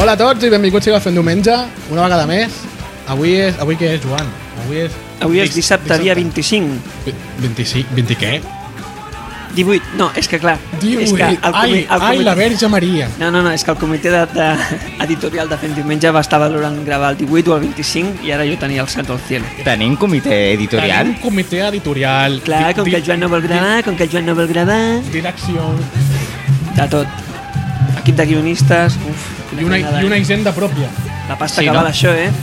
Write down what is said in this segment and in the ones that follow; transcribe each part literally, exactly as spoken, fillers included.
Hola a tots i benvinguts a Fent Diumenge, una vegada més. Avui és... Avui què és, Joan? Avui és... Avui és dissabte, dissabte. dia vint-i-cinc. vint-i-cinc? vint què? divuit, no, és que clar... divuit, és que el ai, comitè, el ai, la Verge Maria. No, no, no, és que el comitè de, de, editorial de Fent Diumenge va estar valorant gravar el divuit o el vint-i-cinc i ara jo tenia el santo al cielo. Tenim comitè editorial? Tenim comitè editorial. Clar, com que el Joan no vol gravar, com que el Joan no vol gravar... Direcció... De tot. Equip de guionistes... Uf, I una, i una hisenda pròpia. La pasta Sí, que no? val això, eh?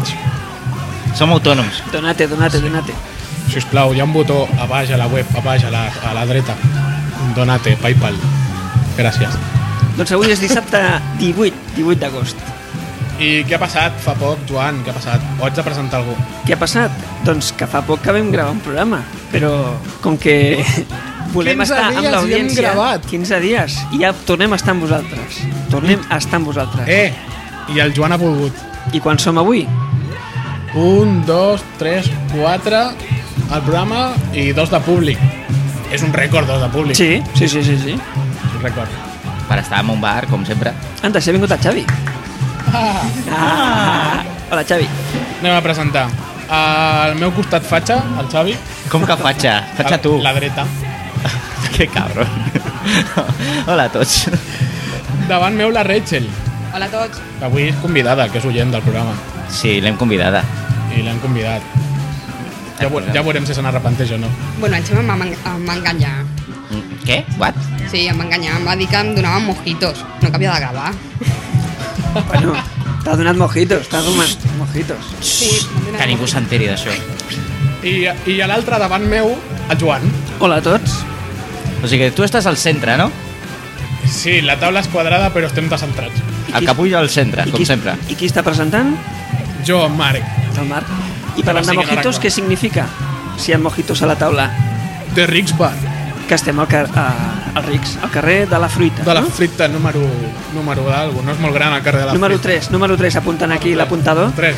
Som autònoms. Donate, donate, donate. Sisplau, hi ha un botó a baix a la web, a baix a la, a la dreta. Donate, Paypal. Gràcies. Doncs avui és dissabte divuit, divuit d'agost. I què ha passat fa poc, Joan? Què ha passat? O haig de presentar algú? Què ha passat? Doncs que fa poc que vam gravar un programa, però com que volem quinze estar amb dies i hem l'audiència... gravat. quinze dies. I ja tornem a estar amb vosaltres. Tornem a estar amb vosaltres. Eh, i el Joan ha volgut. I quan som avui? Un, dos, tres, quatre al programa i dos de públic. És un rècord, dos de públic. Sí, sí, sí, sí, sí. És un rècord. Per estar en un bar, com sempre. Anda, s'ha vingut el Xavi. Ah. Ah. Hola, Xavi. Anem a presentar. Al meu costat fatxa, el Xavi. Com que fatxa? Fatxa tu. La dreta. Que cabron. Hola a tots. Davant meu la Rachel. Hola a tots. Avui és convidada, que és oient del programa. Sí, l'hem convidada. I l'hem convidat. Ja, ve- ja veurem si se n'arrepenteix o no. Bueno, el Xema em va, em va enganyar. Mm, Què? What? Sí, em va enganyar. Em va dir que em donaven mojitos. No que havia de gravar. Bueno, t'ha donat mojitos, t'ha donat mojitos. Sí, m'han donat Que ningú mojitos. s'enteri d'això. I, i a l'altre davant meu, el Joan. Hola a tots. O sigui que tu estàs al centre, no? Sí, la taula és quadrada, però estem descentrats. El capullo al centre, I com qui, sempre. I qui està presentant? Jo, Marc, El Marc. I parlant No de sigui mojitos, naranja. què significa? Si hi ha mojitos a la taula, de Rics Bar, que estem al, car a, al Rics, al carrer de la Fruita. de la no? frita número, número d'algú. No és molt gran el carrer de la Número frita. tres, número tres, apuntant aquí l'apuntador. tres.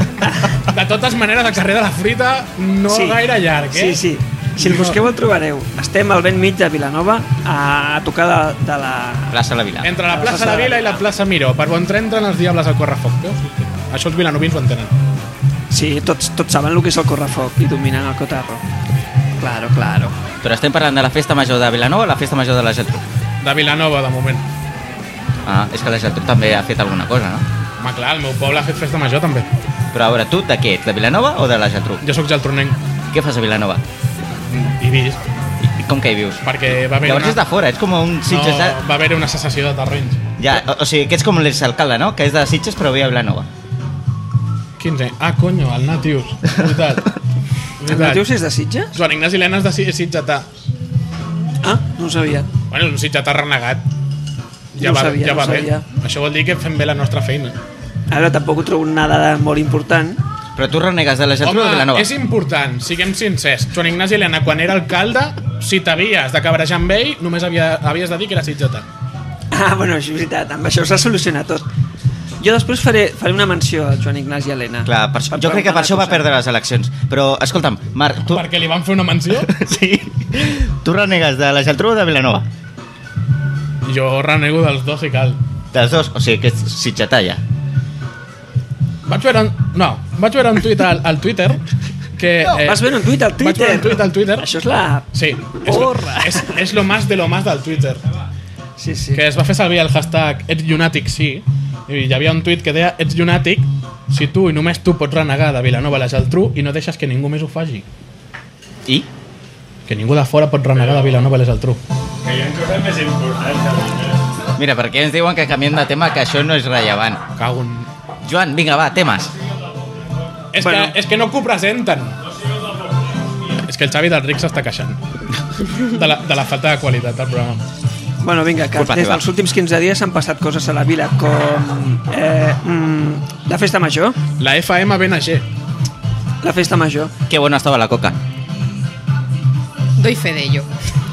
De totes maneres, el carrer de la frita no Sí. gaire llarg, eh? Sí, sí. Si el busqueu el trobareu. Estem al vent mig de Vilanova, a tocar de, de la... Plaça la Vila. Entre la plaça de la Vila i la plaça Miró. Per bon tren entren els diables al correfoc. Veus? Això els vilanovins ho entenen. Sí, tots, tots saben el que és el correfoc i dominen el cotarro. Claro, claro. Però estem parlant de la festa major de Vilanova o la festa major de la Geltrú? De Vilanova, de moment. Ah, és que la Geltrú també ha fet alguna cosa, no? Home, clar, el meu poble ha fet festa major, també. Però a veure, tu de què ets? De Vilanova o de la Geltrú? Jo sóc geltronenc. Què fas a Vilanova? I vist. I com que hi vius? Perquè va haver Llavors una... és de fora, ets com un No, Sitges... de- va haver una secessió de terrenys. Ja, o, o sigui, que ets com l'exalcalde, no? Que és de Sitges però ve a Vilanova. quinze. Ah, conyo, el Natius. Veritat. El Veritat. Natius és de Sitges? Joan Ignasi Lena és de Si- Sitgetà. Ah, no ho sabia. Bueno, un sitgetà renegat. Ja No ho va, sabia, ja no va ho bé. sabia. Això vol dir que fem bé la nostra feina. Ara tampoc ho trobo una dada molt important. Però tu renegues de la Geltrú o de Vilanova? és important, siguem sincers. Joan Ignasi Lena, quan era alcalde, si t'havies de cabrejar amb ell, només havia, havies de dir que era sitgetà. Ah, bueno, és veritat, amb això s'ha solucionat tot. Jo després faré, faré una menció a Joan Ignasi Elena. Clar, per, jo crec que per això va perdre les eleccions. Però, escolta'm, Marc, tu... Perquè li van fer una menció? Sí. Tu renegues de la Geltrú o de Vilanova? Jo renego dels dos i cal. Dels dos, o sigui que ets sitgetà ja. Vaig veure un... No, vaig veure un tuit al, al Twitter que... No, vas veure un tuit al Vaig veure Twitter? un tuit al Twitter. Això és la... Sí, és, Porra. és, és lo más de lo más del Twitter. Sí, sí. Que es va fer servir el hashtag ets llunàtic sí, i hi havia un tuit que deia ets llunàtic si tu i només tu pots renegar de Vilanova a la Geltrú i no deixes que ningú més ho faci. I? Que ningú de fora pot renegar de Vilanova a la Geltrú. Que hi ha coses més importants. Mira, perquè ens diuen que canviem de tema, que això no és rellevant. Cago en... Joan, vinga, va, temes. És, Bueno. que, és que no que ho presenten. És que el Xavi del Ric s'està queixant de la, de la falta de qualitat del programa. Bueno, vinga, que Culpa des teva. dels últims quinze dies s'han passat coses a la vila com eh, mm, la festa major, La F M B N G. la festa major. Que bona estava la coca. Doy fe de ello.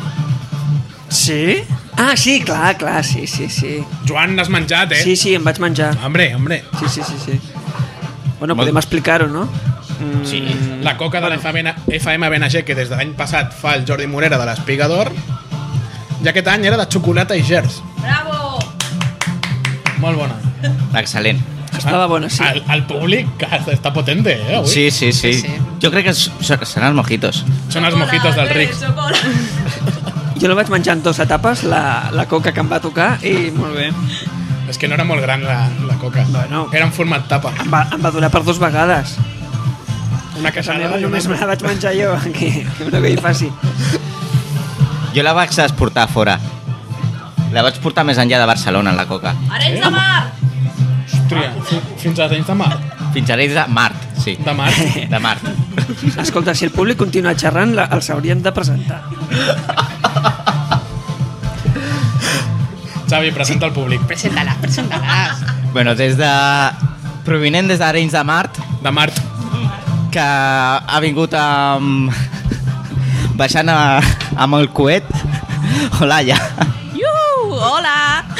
Sí? Ah, sí, clar, clar, sí, sí, sí. Joan, n'has menjat, eh? Sí, sí, em vaig menjar. Hombre, hombre. Sí, sí, sí, sí. Bueno, Molt- podem explicar-ho, no? Mm, Sí. La coca de la F M B N G que des de l'any passat fa el Jordi Morera de l'Espigador, i aquest any era de xocolata i gers. Bravo! Molt bona. Excel·lent. Estava bona, sí. El, el públic que està potente, eh, avui. Sí, sí, sí. Sí, sí. Jo crec que s- seran els mojitos. Són els mojitos dels rics. Jo la vaig menjar en dues etapes, la, la coca que em va tocar, i molt bé. És que no era molt gran la, la coca. Bueno. Era en format tapa. Em va, em va donar per dues vegades. Una A casa casada meva i una... només me la vaig menjar jo, que una que hi faci. Jo la vaig exportar fora. La vaig portar més enllà de Barcelona, en la coca. Arenys de mar! Hòstia, fi- fins a Arenys de Mar. Fins ara és de Mart, sí. De Mar. De Mart. Escolta, si el públic continua xerrant, la, els haurien de presentar. Xavi, presenta el públic. Presenta-les, presenta-les. Bueno, des de... Provinent des d'Arenys de Mart, De Mart. que ha vingut amb... baixant a, amb el coet. Hola, ja. Iu, hola!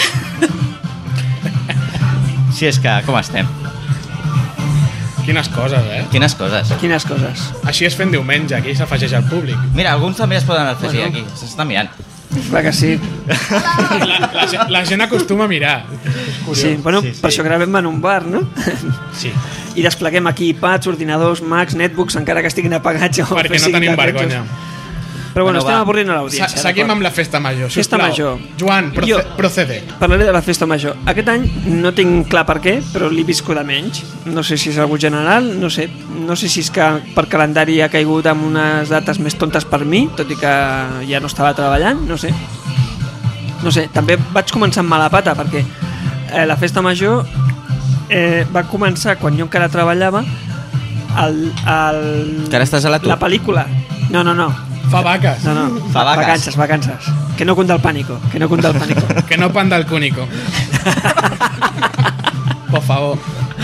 Si és que, com estem? Quines coses, eh? Quines coses. Quines coses. Així es fent diumenge, aquí s'afegeix al públic. Mira, alguns també es poden afegir Bueno. aquí. S'estan mirant. Clar que sí. La, la, gent- la gent acostuma a mirar. És curiós. Sí, bueno, Sí, sí, sí. per això gravem en un bar, no? Sí, I despleguem aquí iPads, ordinadors, Macs, netbooks, encara que estiguin apagats. o perquè que no siguin tenim de vergonya. retxos. Però bueno, Bueno, estem va. avorrint a Se- l'audiència. Seguim d'acord? amb la festa major, Festa sisplau. major. Joan, proce Jo- procede. Parlaré de la festa major. Aquest any no tinc clar per què, però l'he viscut a menys. No sé si és algú general, no sé. No sé si és que per calendari ha caigut amb unes dates més tontes per mi, tot i que ja no estava treballant, no sé. No sé, també vaig començar amb mala pata, perquè eh, la festa major eh, va començar quan jo encara treballava el, el, Que ara estàs a l'atur. la pel·lícula. No, no, no. Fa vaques. No, no. Fa vaques. Vacances, vacances. Que no cunda el pánico, que no cunda el pánico. Que no pan del cúnico. Por favor.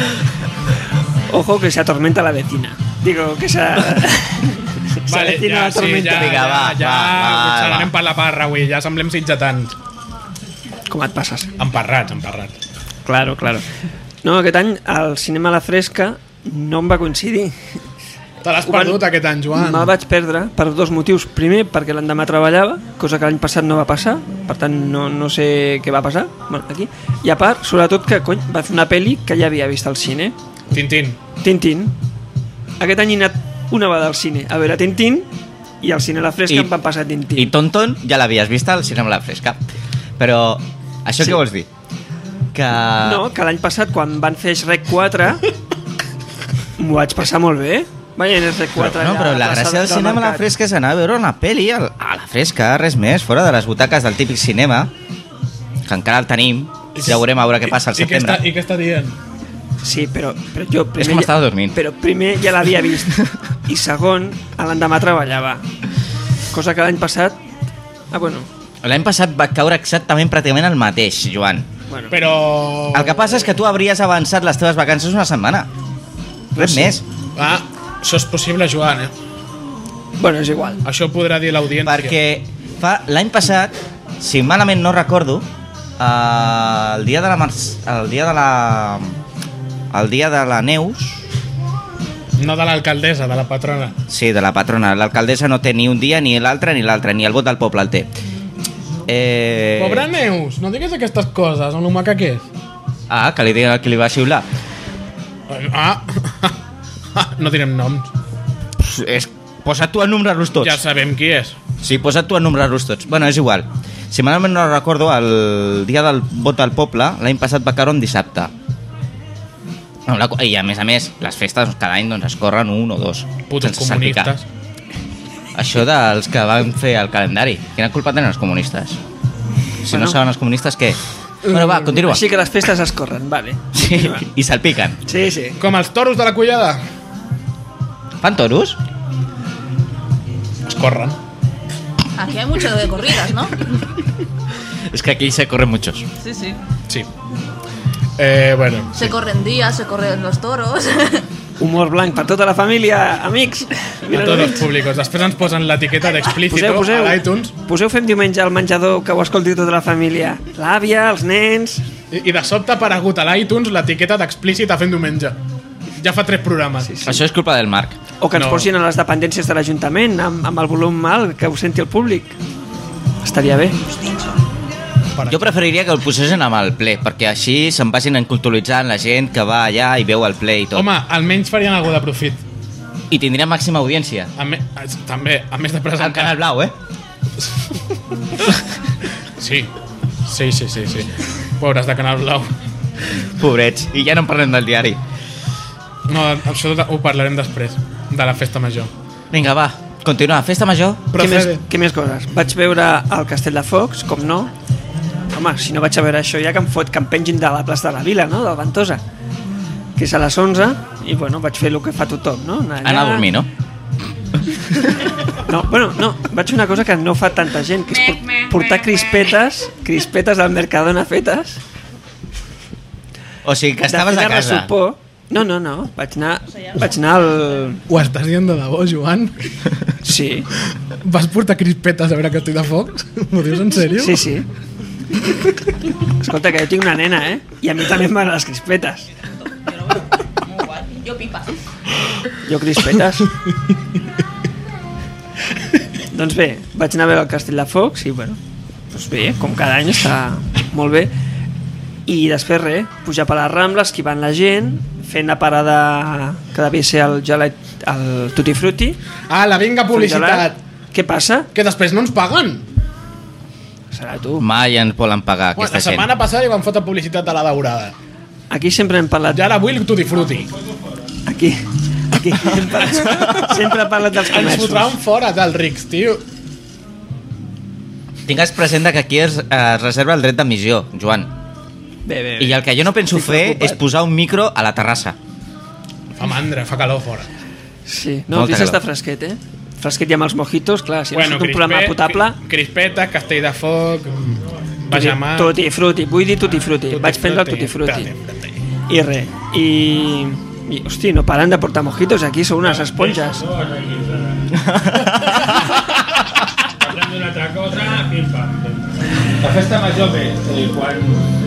Ojo que se atormenta la vecina. Digo, que se... se Vale, avecina ja, la sí, tormenta. ja, Vinga, ja, va, ja, va, va, xerrarem va. per la parra avui, ja semblem sitgetans. Com et passes? Emparrats, emparrats. Claro, claro. No, aquest any al cinema a la Fresca no em va coincidir. Te l'has Ho van- perdut aquest any, Joan. Me'l vaig perdre per dos motius. Primer, perquè l'endemà treballava, cosa que l'any passat no va passar, per tant no, no sé què va passar bueno, aquí. I a part, sobretot que cony, va fer una pel·li que ja havia vist al cine, Tintín. Tintín. Aquest any he anat una vegada al cine a veure Tintín i al cine a la Fresca I- em van passar Tintín. I Tonton ja l'havies vist al cinema a la Fresca. Però això Sí. què vols dir? Que... No, que l'any passat quan van fer Shrek quatre m'ho vaig passar molt bé. Vaja, en Shrek Però, quatre no, però la gràcia del cinema a la Fresca és anar a veure una pel·li al- a la Fresca, res més, fora de les butaques del típic cinema, que encara el tenim, ja veurem a veure què passa al I, i, què està, setembre. I què està dient? Sí, però, però jo primer... És que m'estava dormint. Però primer ja l'havia vist. I segon, a l'endemà treballava. Cosa que l'any passat... Ah, bueno. L'any passat va caure exactament pràcticament el mateix, Joan. bueno. Però... El que passa és que tu hauries avançat les teves vacances una setmana. Res Sí. més. Ah, això és possible, Joan, eh? Bueno, és igual. Això ho podrà dir l'audiència. Perquè fa l'any passat, si malament no recordo, eh, el dia de la Mars, el dia de la el dia de la Neus, No de l'alcaldessa, de la patrona. sí, de la patrona, l'alcaldessa no té ni un dia ni l'altre ni l'altre, ni el vot del poble el té. Eh... Pobra Neus, no digues aquestes coses, on maca que és. Ah, que li digui que li va xiular. Ah, no direm noms. Pss, És... Posa't tu a nombrar-los tots. Ja sabem qui és. Sí, posa't tu a nombrar-los tots. Bueno, és igual. Si malament no recordo, el dia del vot del poble, l'any passat va caure un dissabte. No, la, I a més a més, les festes cada any doncs, es corren un o dos. Putos sense salpicar. comunistes. Això dels que van fer el calendari. Quina culpa tenen els comunistes? Si Bueno. no saben els comunistes, què? Bueno, va, continua. Així que les festes es corren, vale. Sí, i salpiquen. Sí, sí. Com els toros de la collada. Fan toros? Es corren. Aquí hay mucho de corridas, ¿no? Es que aquí se corren muchos. Sí, sí. Sí. Eh, bueno. Se corren días, se corren los toros. Humor blanc per tota la família, amics. A tots els públics. Després ens posen l'etiqueta d'explícito Poseu, poseu, a l'iTunes poseu Fem Diumenge al menjador que ho escolti tota la família. L'àvia, els nens... i, i de sobte ha aparegut a l'iTunes l'etiqueta d'explícit a fent diumenge. Ja fa tres programes. Sí, sí. Això és culpa del Marc. O que ens No. posin a les dependències de l'Ajuntament amb, amb el volum alt, que ho senti el públic. Estaria bé. Per Jo preferiria que el posessin amb el ple, perquè així se'n vagin enculturitzant la gent que va allà i veu el ple i tot. Home, almenys farien alguna de profit. I tindria màxima audiència. A me... També, a més de Al presentar... Canal Blau, eh? Sí, sí, sí, sí, sí. Pobres de Canal Blau. Pobrets. I ja no en parlem del diari. No, això ho parlarem després, de la festa major. Vinga, va. Continua. Festa major? Què més, Procede. què més coses? Vaig veure el Castell de Focs, com no. Home, si no vaig a veure això ja que em fot que em pengin de la plaça de la Vila, no?, del Ventosa, que és a les onze, i bueno, vaig fer el que fa tothom, no? Anar, Anar a dormir, no? No, bueno, no, vaig fer una cosa que no fa tanta gent, que és por- portar crispetes, crispetes del Mercadona fetes. O sigui, que estaves de a fer casa. ressupor. No, no, no, vaig anar, vaig anar al... Ho estàs dient de debò, Joan? Sí, Vas portar crispetes a veure Castell de Focs? M'ho dius en sèrio? sí, sí. Escolta, que jo tinc una nena, eh? I a mi també m'agraden les crispetes. Jo pipa. Jo crispetes. Doncs bé, vaig anar a veure el Castell de Focs i, bueno, doncs bé, com cada any està molt bé. I després res, pujar per les Rambles, esquivant la gent, fent la parada que devia ser el gelat, el Tutti Frutti. Ah, la vinga publicitat. Què passa? Que després no ens paguen. Serà tu. Mai ens volen pagar Bueno, aquesta la gent. setmana passada hi van fotre publicitat a la daurada. Aquí sempre hem parlat... Ja ara vull el Tutti Frutti. Aquí, aquí hem parlat, sempre hem parlat dels Ens comerços. fotran fora dels rics, tio. Tingues present que aquí es, es reserva el dret d'emissió, Joan. Bé, bé, bé. I el que jo no penso Estic fer preocupat. és posar un micro a la terrassa. Fa mandra, fa calor fora. Sí, no, Molta aquí s'està calor. fresquet, eh? Fresquet i amb els mojitos, clar, si Bueno, bueno, un programa potable... crispeta, castell de foc, bajamar... Tutti frutti, vull dir tutti frutti. Tutti Vaig prendre el frutti. tutti frutti. Espérate, espérate. I res. I... I, hosti, no paren de portar mojitos aquí, són unes esponges. Parlem d'una altra cosa, pim-pam. La festa major bé, i quan...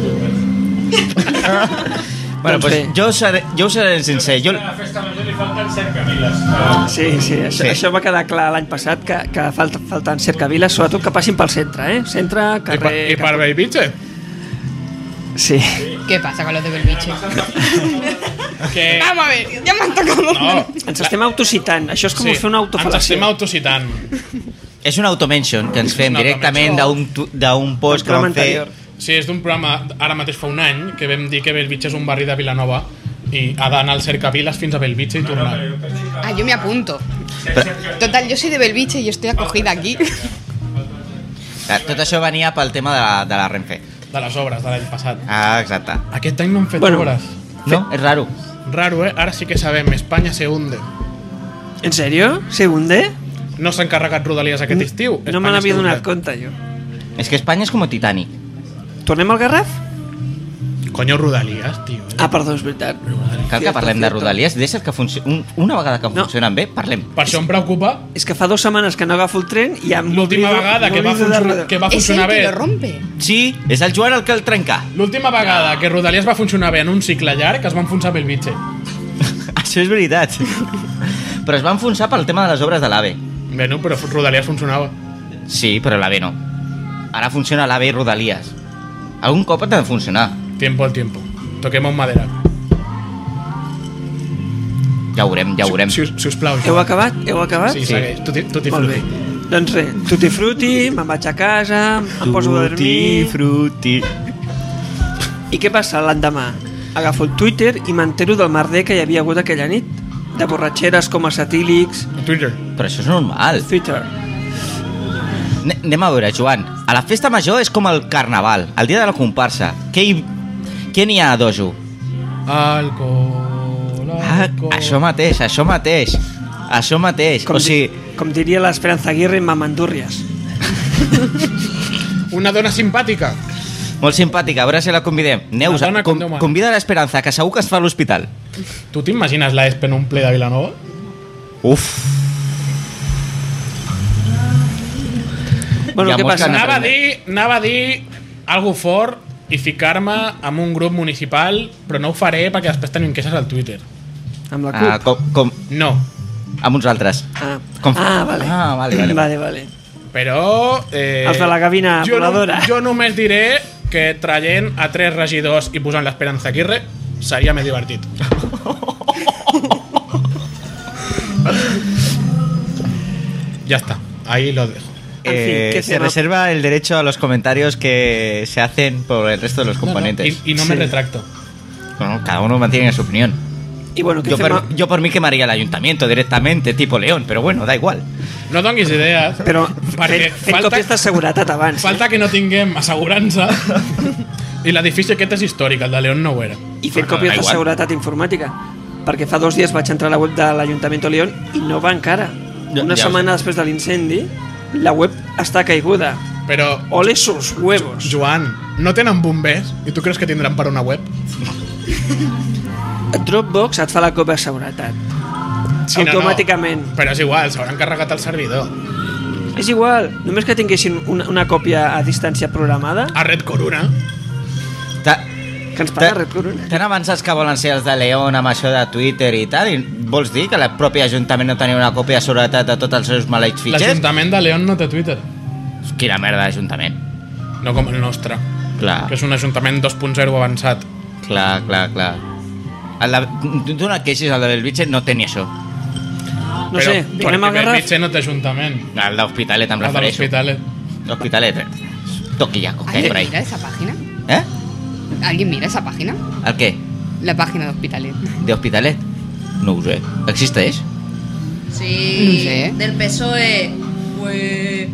Bueno, Doncs pues bé. jo, seré, jo us seré sincer. Jo, A la festa major li falten cercaviles. Sí, sí, això, Sí. això va quedar clar l'any passat, que, que falta, falten cercaviles, sobretot que passin pel centre, eh? Centre, I, per, carrer... I per Bellvitge? Sí. ¿Qué pasa con los de Belviche? Que... Vamos a ver, ya me han tocado. No, Ens estem autocitant. Això és com sí, fer una ens autofal·lació. estem autocitant. és un automention que ens fem una directament d'un tu- d'un post que Del programa vam fer... anterior. Sí, és d'un programa, ara mateix fa un any, que vam dir que Bellvitge és un barri de Vilanova i ha d'anar al cercaviles fins a Bellvitge i tornar. Ah, yo me apunto. Total, yo soy de Belviche y estoy acogida aquí. Eh, Tot això venia pel tema de la, de la Renfe. De les obres de l'any passat. Ah, exacte. Aquest any no han fet Bueno. obres. No? És raro. Raro, eh? Ara sí que sabem, Espanya se hunde. En sèrio? Segunde? No s'ha encarregat Rodalies aquest estiu. No me Espanya n'havia se hunde. donat compte, jo. És que Espanya és com Titanic. Tornem al Garraf? Coño, Rodalies, tio. Ah, perdó, és veritat. Cal que Cierto, parlem de cierto. Rodalies. Deixa que funci... un, una vegada que No. funcionen bé, parlem. Per això em preocupa És que fa dues setmanes que no agafo el tren i ja l'última m'oblido- vegada que va, m'oblido de funcionar, rodar. que va Es el funcionar que bé. lo rompe. Sí, és el Joan el que el trenca. L'última vegada que Rodalies va funcionar bé en un cicle llarg es va enfonsar Bellvitge. Això és veritat. Però es va enfonsar pel tema de les obres de l'AVE. Bé, no, però Rodalies funcionava. Sí, però l'AVE no. Ara funciona l'AVE i Rodalies. Algun cop ha de funcionar. Tiempo al tiempo. Toquemos madera. Ja ho veurem, ja ho veurem. Si, us, si us plau, Heu acabat? Heu acabat? Sí, segueix. Tutti, tutti Molt bé. frutti. Doncs res, tutti frutti, me'n vaig a casa, em poso a dormir... frutti. I què passa l'endemà? Agafo el Twitter i m'entero del merder que hi havia hagut aquella nit. De borratxeres com a satílics... Twitter. Però això és normal. Twitter. Ne- Anem a veure, Joan. A la festa major és com el carnaval, el dia de la comparsa. Què hi, què n'hi ha a dojo? Alcohol, Ah, alcohol. això mateix, això mateix. Això mateix. Com, O sigui, di com diria l'Esperanza Aguirre en Mamandúrries. Una dona simpàtica. molt simpàtica, a veure si la convidem. Neus, Una dona com, com Déu mana. convida l'Esperanza, que segur que es fa a l'hospital. Tu t'imagines la Espe en un ple de Vilanova? Uf. Bueno, Hi ha què molts passa? que Anava a aprendre. dir, anava a dir algo fort i ficar-me amb un grup municipal, però no ho faré perquè després tenim queixes al Twitter. Amb la Ah, CUP? com, com, No. amb uns altres. Ah, Com- ah, vale. Ah, vale, vale. vale, vale. Però... Eh, Els de la gavina jo voladora. No, jo només diré que traient a tres regidors i posant l'Esperanza Aguirre seria més divertit. Ya está, ahí lo dejo. En fin, Eh, ¿qué se tema? reserva el derecho a los comentarios que se hacen por el resto de los No, no, componentes. y, y no me Sí. retracto. Bueno, cada uno mantiene su opinión. I bueno, què Yo fem? por, yo por mí quemaría el ayuntamiento directamente, tipo León, pero bueno, da igual. No donguis idees, Però perquè fent, fent falta, còpies de seguretat abans. falta que no tinguem assegurança i l'edifici aquest és històric, el de León no ho era. I fent Da còpies de igual. seguretat informàtica. Perquè fa dos dies vaig entrar a la web de l'Ajuntament de León i no va encara. Ja- Una ja ho setmana després de l'incendi, la web està caiguda. Però, Ole sus huevos. Joan, no tenen bombers i tu creus que tindran per una web? Dropbox et fa la còpia de seguretat. Sí, no, no. Automàticament. Però és igual, s'hauran carregat el servidor. És igual, només que tinguessin una, una còpia a distància programada, A Red Corona. Ta- que ens paga ta- Red Corona. T'han avançat que volen ser els de León amb això de Twitter i tal? I vols dir que el propi Ajuntament no tenia una còpia de seguretat de tots els seus maleïts fitxers? L'Ajuntament de León no té Twitter. Quina merda d'Ajuntament. No com el nostre, Clar, que és un ajuntament dos punt zero avançat. clar, clar, clar. El de, tu no et queixis, el de Belvitge no té ni això. No sé, tornem al Garraf? Belvitge no té ajuntament. El d'Hospitalet em El de refereixo. l'Hospitalet. L'Hospitalet. eh. Toquillaco, que hay por ¿Alguien ahí. mira esa página? ¿Eh? ¿Alguien mira esa página? El què? La página de Hospitalet. De Hospitalet? No ho sé. Existeix? Sí, No sé. del P S O E. Pues...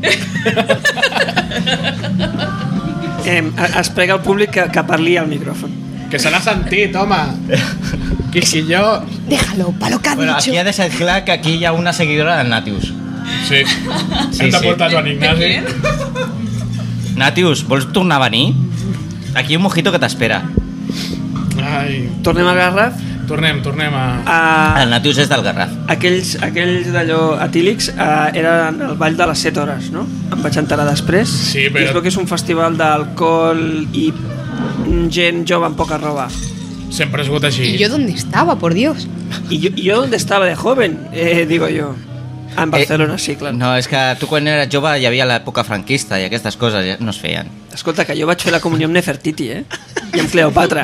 Eh, es prega al públic que, que parli al micròfon. Que se l'ha sentit, home. Quisquilló. Déjalo, para lo que ha Bueno, dicho. aquí ha deixat clar que aquí hi ha una seguidora del Natius. Sí. Sí, Hem de sí. portar Joan Ignasi. Natius, vols tornar a venir? Aquí hi ha un mojito que t'espera. Ai. Tornem al Garraf. Tornem, tornem a... A, El Natius és del Garraf. aquells, aquells d'allò atílics eh, eren el ball de les set hores, no? Em vaig enterar després. Sí, però- I es veu que és un festival d'alcohol i gent jove amb poca roba. Sempre ha sigut així. ¿Y yo dónde estaba, por Dios? I jo, jo on estava de joven, eh, digo jo. En Barcelona, sí, clar. No, és que tu quan eres jove hi havia l'època franquista i aquestes coses ja no es feien. Escolta, que jo vaig fer la comunió amb Nefertiti, eh? I amb Cleopatra.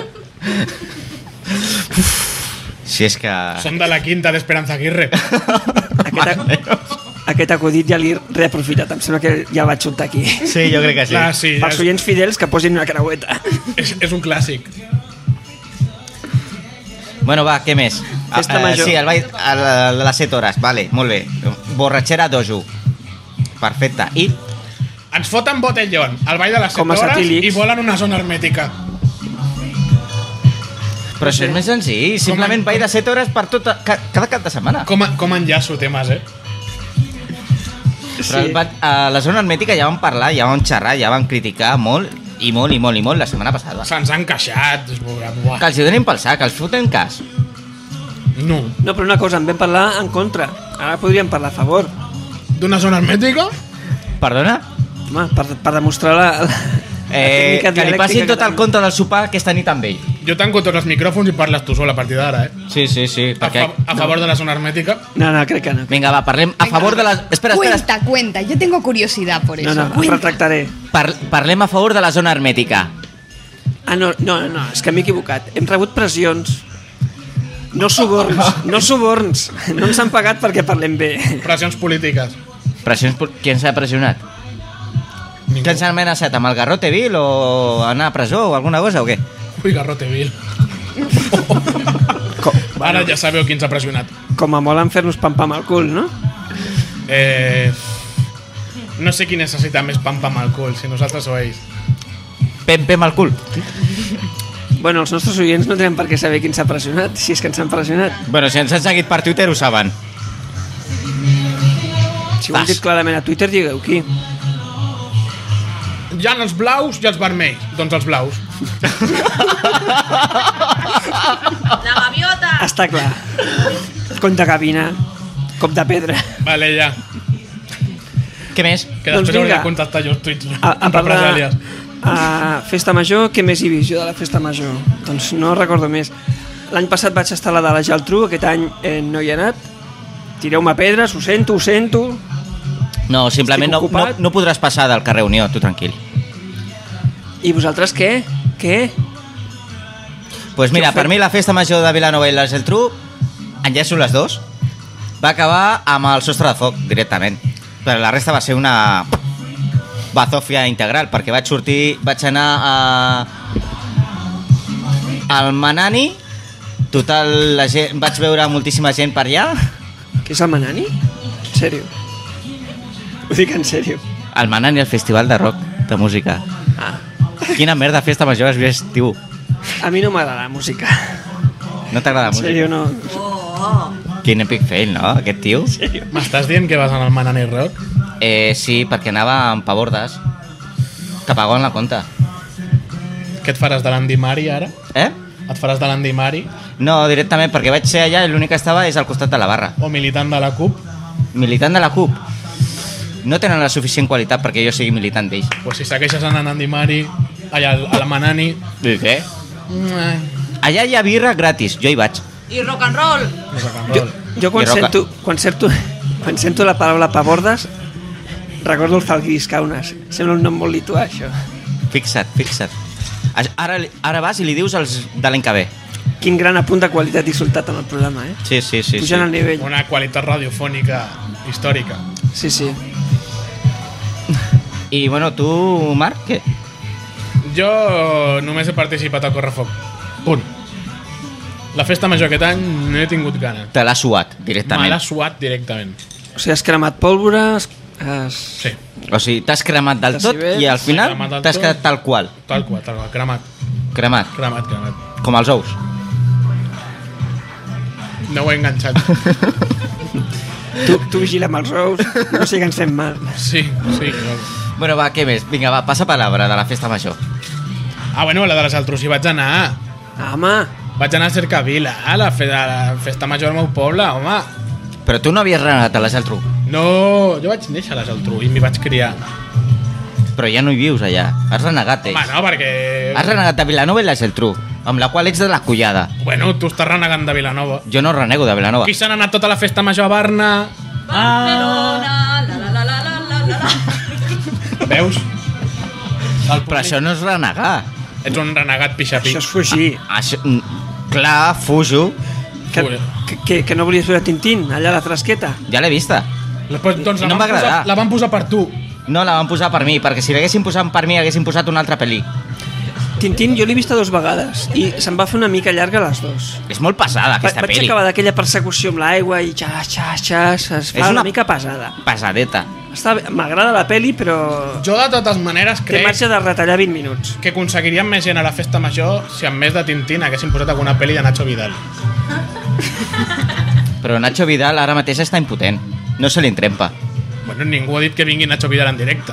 Si és que... Som de la quinta d'Esperanza Aguirre. Aquest, aquest acudit ja l'he reaprofitat. Em sembla que ja el vaig juntar aquí. Sí, jo crec que sí. Clar, sí, ja Pels és, oients fidels que posin una creueta. és, és un clàssic. Bueno, va, què més? Festa Ah, major. sí, el ball a la- a les set hores, vale, molt bé. Borratxera dojo. Perfecte. I Ens foten botellón al ball de les set Com a hores satílics. i volen una zona hermètica. però això és més senzill. Simplement ball de set hores per tota, ca, cada cap de setmana. Com, a- com enllaço temes, eh? Però el ball- a la zona hermètica ja vam parlar, ja vam xerrar, ja vam criticar molt, i molt, i molt, i molt la setmana passada. Se'ns han queixat. es veurà, buah. Que els hi donin pel sac, els foten cas. No. No, però una cosa, en vam parlar en contra. Ara podríem parlar a favor. D'una zona hermètica? Perdona? Home, per, per demostrar la, la, Eh, la que li dialèctica passin tot el tenim. compte del sopar aquesta nit amb ell. Jo tanco tots els micròfons i parles tu sol a partir d'ara, eh? Sí, sí, sí. A, fa, a favor de la zona hermètica. No, no, crec que no. Vinga, va, parlem a favor de la... Espera, espera, Cuenta, cuenta. Yo tengo curiosidad por eso. No, no, em Cuenta. retractaré. par parlem a favor de la zona hermètica. Ah, no, no, no, és que m'he equivocat. Hem rebut pressions. No suborns, no suborns. No ens han pagat perquè parlem bé. Pressions polítiques. Pressions... pol- Qui ens ha pressionat? Ningú. Que ens han amenaçat amb el Garrote Vil o anar a presó o alguna cosa o què? Ui, Garrote Vil. Com, Ara ja sabeu qui ens ha pressionat. com a molen fer-nos pam-pam al cul, no? Eh, no sé qui necessita més pam-pam al cul, si nosaltres o ells. Pem, pem al cul. Bueno, els nostres oients no tenen per què saber qui ens ha pressionat, si és que ens han pressionat. Bueno, si ens han seguit per Twitter ho saben. Si ho han Vas. dit clarament a Twitter, digueu qui. Hi ha els blaus i els vermells. Doncs els blaus. La gaviota. Està clar. Cony de gavina, cop de pedra. Vale, ja. Què més? Que Doncs després hauré vinga. de contestar jo els tuits. A, a parlar represàlies. a Festa Major, què més hi he vist jo de la Festa Major? Doncs no recordo més. L'any passat vaig estar a la de la Geltrú, aquest any eh, no hi he anat. Tireu-me pedres, ho sento, ho sento. No, simplement no, Estic no, ocupat. no podràs passar del carrer Unió, tu tranquil. I vosaltres què? Què? Pues mira, Què heu per fet? mi la festa major de Vilanova i la Geltrú, enllaço les dos, va acabar amb el sostre de foc, directament. Però la resta va ser una bazofia integral, perquè vaig sortir, vaig anar a... al Manani, total, la gent, vaig veure moltíssima gent per allà. Què és el Manani? En sèrio? Ho dic en sèrio. Al Manani, el festival de rock, de música. Ah. Quina merda festa major has vist, tio. A mi no m'agrada la música. No t'agrada la En música? sèrio, no. Quin epic fail, no, aquest tio? En sèrio. M'estàs dient que vas anar al Manani Rock? Eh, sí, perquè anava amb pavordes. Que pagaven la compta. Què et faràs de l'Andy Mari ara? Eh? Et faràs de l'Andy Mari? No, directament, perquè vaig ser allà i l'únic que estava és al costat de la barra. O militant de la CUP? Militant de la CUP. No tenen la suficient qualitat perquè jo sigui militant d'ells. Pues si segueixes anant a Andy Mari, allà al- a la Manani... I què? Allà hi ha birra gratis, jo hi vaig. I rock and roll. Jo, jo quan, I roca. sento, quan, sento, quan sento la paraula pavordes recordo el Falguiris Kaunas. Sembla un nom molt lituà, això. Fixa't, fixa't. Ara, ara vas i li dius els de l'any que ve. Quin gran apunt de qualitat i soltat en el programa, eh? Sí, sí, sí. sí. Pujant al nivell. Una qualitat radiofònica històrica. Sí, sí. I bueno, tu, Marc, què? Jo només he participat al Correfoc. Punt. La festa major aquest any no he tingut gana. Te l'ha suat, Me directament. l'ha suat directament. O sigui, has cremat pólvora, has... has... Sí, O sigui, t'has cremat del tot Decibels. i al final M'he cremat del t'has tot. quedat tal qual. tal qual, tal qual. Cremat, Cremat, cremat, cremat. com els ous. No ho he enganxat. Tu, tu vigila amb els ous, no sé que ens fem mal. Sí, sí. No. Bueno, va, què més? Vinga, va, passa palabra de la festa major. Ah, bueno, la de les altres hi vaig anar. Ah, home, Vaig anar a Cercavila, a la, fe a la festa major del meu poble, home. Però tu no havies renegat a la Geltrú. No, jo vaig néixer a la Geltrú i m'hi vaig criar. Però ja no hi vius allà. Has renegat, Home, eh? no, perquè... Has renegat de Vilanova i la Geltrú, amb la qual ets de la Collada. Bueno, tu estàs renegant de Vilanova. Jo no renego de Vilanova. Qui s'han anat tota la festa major a Barna? Barcelona, la la la la la la la la. Veus? El Però això no és renegar. Ets un renegat pixapí. això és fugir. Això, mm, clar, fujo. Que, que, que, que no volies veure Tintín, allà a la frasqueta. Ja l'he vista. Pues, doncs la, No em van va agradar. posar, la van posar per tu. No la van posar per mi, perquè si l'haguessin posat per mi haguessin posat una altra pel·li. Tintín jo l'he vista dos vegades i se'm va fer una mica llarga les dos. És molt pesada, Va, aquesta vaig pel·li. acabar d'aquella persecució amb l'aigua i xas, xas, xas, es fa És una... una- mica pesada. Pesadeta. Està bé, m'agrada la peli, però Jo, de totes maneres, té crec marge de retallar vint minuts. que aconseguiríem més gent a la festa major si en més de Tintín haguessin posat alguna pel·li de Nacho Vidal. Però Nacho Vidal ara mateix està impotent. No se li entrempa. Bueno, ningú ha dit que vingui Nacho Vidal en directe.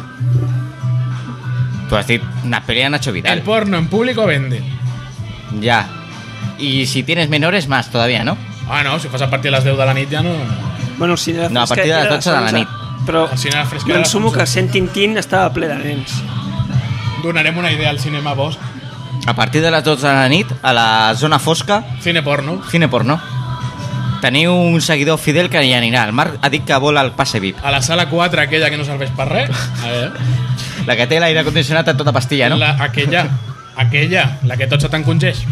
Tu has dit una pel·li de Nacho El Vidal. porno en público vende. Ja. Y si tienes menores, más todavía, ¿no? Ah, no, si fas a partir de les deu de la nit ja no... Bueno, el cine No, a partir de les era dotze de la onze, nit. Però El cine de la Fresquera jo era ensumo onze. que sent Tintín estava ple de nens. Donarem una idea al cinema Bosch. A partir de les dotze de la nit, a la zona fosca, Cine porno. cine porno. Teniu un seguidor fidel que hi anirà. El Marc ha dit que vol el passe V I P. A la sala quatre, aquella que no serveix per res. A veure. La que té l'aire condicionat a tota pastilla, no? La, aquella, aquella, la que tot se t'encongeix.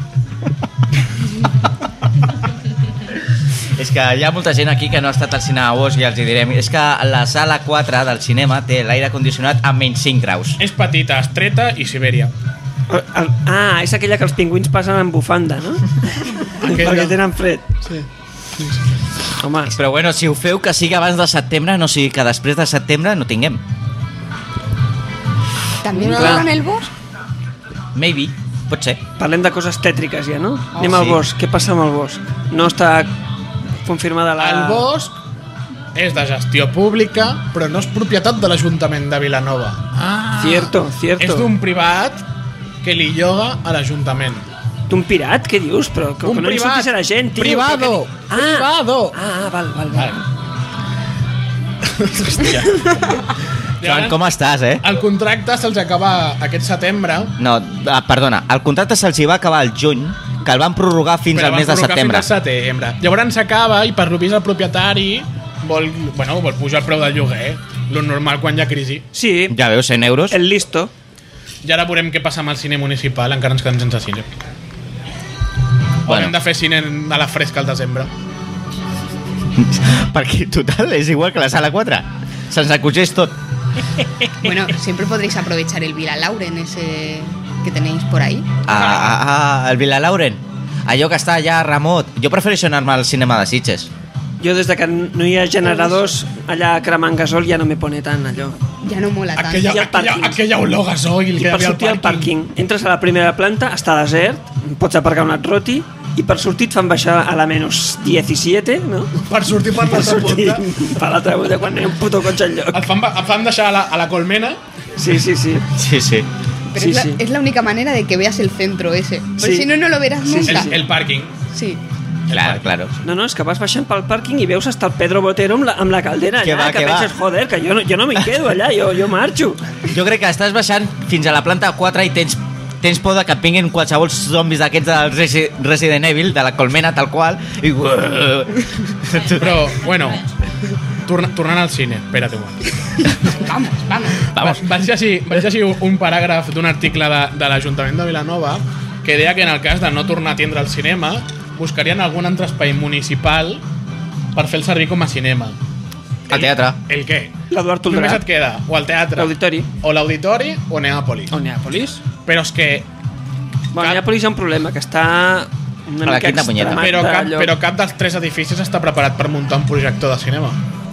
És que hi ha molta gent aquí que no ha estat al cinema Bosch i els hi direm. És que la sala quatre del cinema té l'aire condicionat a menys cinc graus. És petita, estreta i Sibèria. El- el- Ah, és aquella que els pingüins passen en bufanda, no? Aquella. Perquè tenen fred. Sí. Home, Però bueno, si ho feu que sigui abans de setembre, no sigui que després de setembre no tinguem. ¿También Clar. juegan el bosque? Maybe, pot ser. parlem de coses tètriques ja, no? Anem al sí. bosc. Què passa amb el bosc? No està confirmada la... El bosc és de gestió pública, però no és propietat de l'Ajuntament de Vilanova. Ah, Cierto, cierto. és d'un privat que li lloga a l'Ajuntament. D'un pirat? Què dius? Però que, Un que no privat. insultis a la gent, tio. Privado. Però que- Ah, Privado. ah, val, val, val. Hòstia. Joan, com estàs, eh? El contracte se'ls acaba aquest setembre. No, ah, perdona, el contracte se'ls hi va acabar al juny, que el van prorrogar fins però al van mes de prorrogar setembre. Fins al setembre. Llavors s'acaba i per lo vist el propietari vol, bueno, vol pujar el preu del lloguer, lo normal quan hi ha crisi. Sí, Ja veus, cent euros. el listo. I ara veurem què passa amb el cine municipal, encara ens quedem sense cine. Bueno. Haurem de fer cine a la fresca al desembre. Perquè, total, és igual que la sala quatre. Se'ns acogeix tot. Bueno, siempre podréis aprovechar el Villa Lauren ese que tenéis por ahí. Ah, ah, ah, el Vila Lauren. Allò que està allà remot. Jo prefereixo anar-me al cinema de Sitges. Jo des de que no hi ha generadors allà cremant gasol ja no me pone tant allò. Ya no mola tanto. Aquella, I el aquella, pàrquing. aquella olor gasoil I que hi per havia al sortir al pàrquing, entres a la primera planta, està desert, pots aparcar un atroti, i per sortir et fan baixar a la menys disset, no? Per sortir per Per l'altra sortir punta. per l'altra punta, quan hi ha un puto cotxe al lloc. Et fan, et fan deixar a la, a la colmena. Sí, sí, sí. Sí, sí. Pero Sí, es, la, sí. es la única manera de que veas el centro ese. Porque Sí. si no, no lo verás Sí, sí, nunca. El, el pàrquing. Sí. Clar, claro. No, no, és que vas baixant pel pàrquing i veus hasta el Pedro Botero amb la, amb la caldera Que allà, va, que, que va. penses, joder, que jo no, jo no m'hi quedo allà, jo, jo marxo. Jo crec que estàs baixant fins a la planta quatre i tens, tens por de que et vinguin qualsevol zombis d'aquests del Resi Resident Evil, de la colmena tal qual, i... Però, bueno, torna, tornant al cine, espera't un moment. Vamos, vamos. Vamos. Va- Vaig llegir, vaig llegir un paràgraf d'un article de, de l'Ajuntament de Vilanova que deia que en el cas de no tornar a atendre el cinema buscarien algun altre espai municipal per fer el servir com a cinema. Al teatre. El què? L'Eduard Només Toldrà. et queda o al teatre, L'auditori. o l'auditori o Neàpolis. O Neàpolis. Però és que Bueno, Cap- Neàpolis hi ha un problema, que està una A la mica quinta punyeta. extremat però cap, d'allò. però cap dels tres edificis està preparat per muntar un projector de cinema.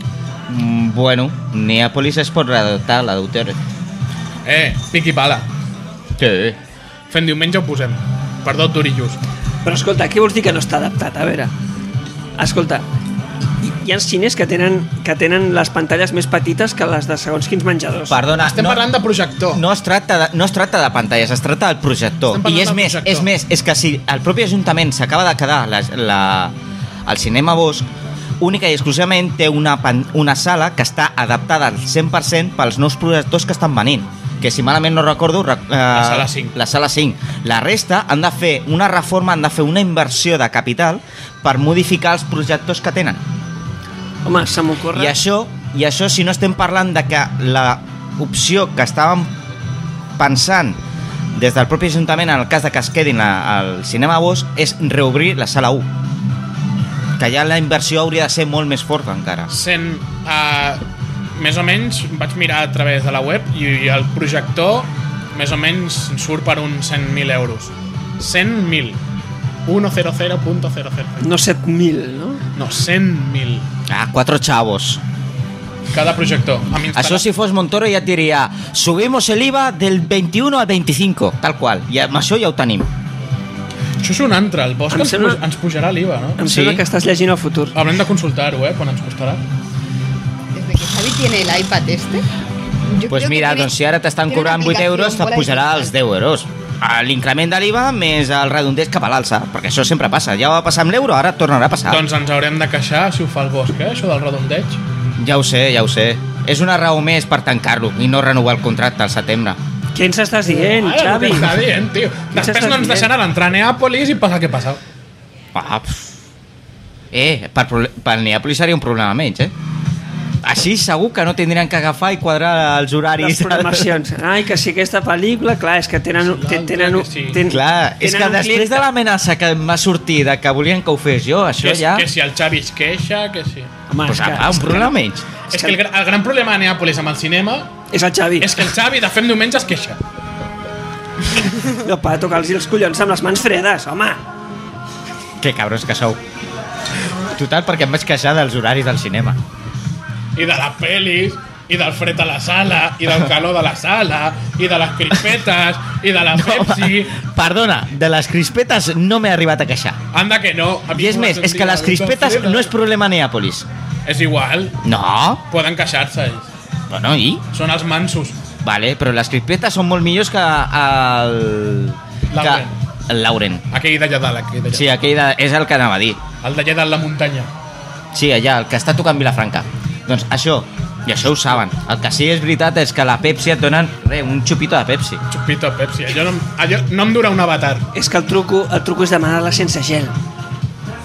Mm, bueno, Neàpolis es pot redactar, la d'autor. Eh, pic i pala. Sí. Fent diumenge ho posem. Per dos durillos. Però escolta, què vols dir que no està adaptat? A veure, escolta, hi, hi ha cines que tenen, que tenen les pantalles més petites que les de segons quins menjadors. Perdona, Estem no, parlant de projector. no, es tracta de, no es tracta de pantalles, es tracta del projector. Estem parlant I és del més, projector. és més, és que si el propi Ajuntament s'acaba de quedar la, la, el cinema Bosch, única i exclusivament té una, pan, una sala que està adaptada al cent per cent pels nous projectors que estan venint, que si malament no recordo eh, la sala cinc. la sala cinc. La resta han de fer una reforma, han de fer una inversió de capital per modificar els projectors que tenen. Home, se m'ocorre... I això, I això si no estem parlant de que la opció que estàvem pensant des del propi Ajuntament en el cas de que es quedin la, al cinema Bosch és reobrir la sala u, que ja la inversió hauria de ser molt més forta encara. Sent, uh, més o menys, vaig mirar a través de la web i, i el projector més o menys surt per uns cent mil euros. cent mil. cent punto cero cero. No set mil, no? No, cent mil. Ah, quatre chavos. Cada projector. Amb instal·la- Això si fos Montoro ja et diria subimos el IVA del vint-i-u al vint-i-cinc, tal qual. I amb això ja ho tenim. Això és un altre. El Bosch Em ens, sembla- puj- ens pujarà l'I V A, no? Em Sí. sembla que estàs llegint el futur. Haurem de consultar-ho, eh? Quan ens costarà. Desde que Xavi tiene el iPad este. yo Pues creo que mira, tiene- doncs si ara t'estan tiene una cobrant vuit aplicación euros, te bola de pujarà cristal. els deu euros. L'increment de l'I V A més el redondeig cap a l'alça, perquè això sempre passa. Ja va passar amb l'euro, ara tornarà a passar. Doncs ens haurem de queixar si ho fa el Bosch, eh? Això del redondeig. Ja ho sé, ja ho sé. És una raó més per tancar-lo i no renovar el contracte al setembre. Què ens estàs dient, Ara, Xavi? el que està dient, tio. Després estàs no ens dient? deixaran entrar a Neàpolis i passa el que passa. Ah, pf. Eh, per, proble- per Neàpolis seria un problema menys, eh? Així segur que no tindrien que agafar i quadrar els horaris. Les programacions. Ai, que si aquesta pel·lícula, clar, és que tenen... ten- tenen, L'altre que sí. ten, Clar, és tenen que un després client de l'amenaça que em va sortir de que volien que ho fes jo, això Que, ja... que si el Xavi es queixa, que sí. Home, Pues, és que, ah, un problema menys. És que el, gra- el gran problema de Neàpolis amb el cinema és el Xavi. és que el Xavi de fem diumenge es queixa. No, per tocar-los els collons amb les mans fredes, home. Que cabrons que sou. Total, perquè em vaig queixar dels horaris del cinema. I de les pel·lis, i del fred a la sala, i del calor de la sala, i de les crispetes, i de la Pepsi... Perdona, de les crispetes no m'he arribat a queixar. Anda que no. A mi I és m'ho més, vas és que les dir, crispetes no és problema a Neàpolis. És igual, No? poden queixar-se ells. Bueno, i? Són els mansos. Vale, però les crispetes són molt millors que el... Lauren. Que el Lauren. Aquell d'allà dalt, aquell d'allà. Sí, aquell de, és el que anava a dir. El d'allà dalt la muntanya. Sí, allà, el que està tocant Vilafranca. Doncs això, i això ho saben. El que sí és veritat és que a la Pepsi et donen re, un xupito de Pepsi. Chupito Pepsi. Allò no, allò no em dura un avatar. És que el truco, el truco és demanar-la sense gel.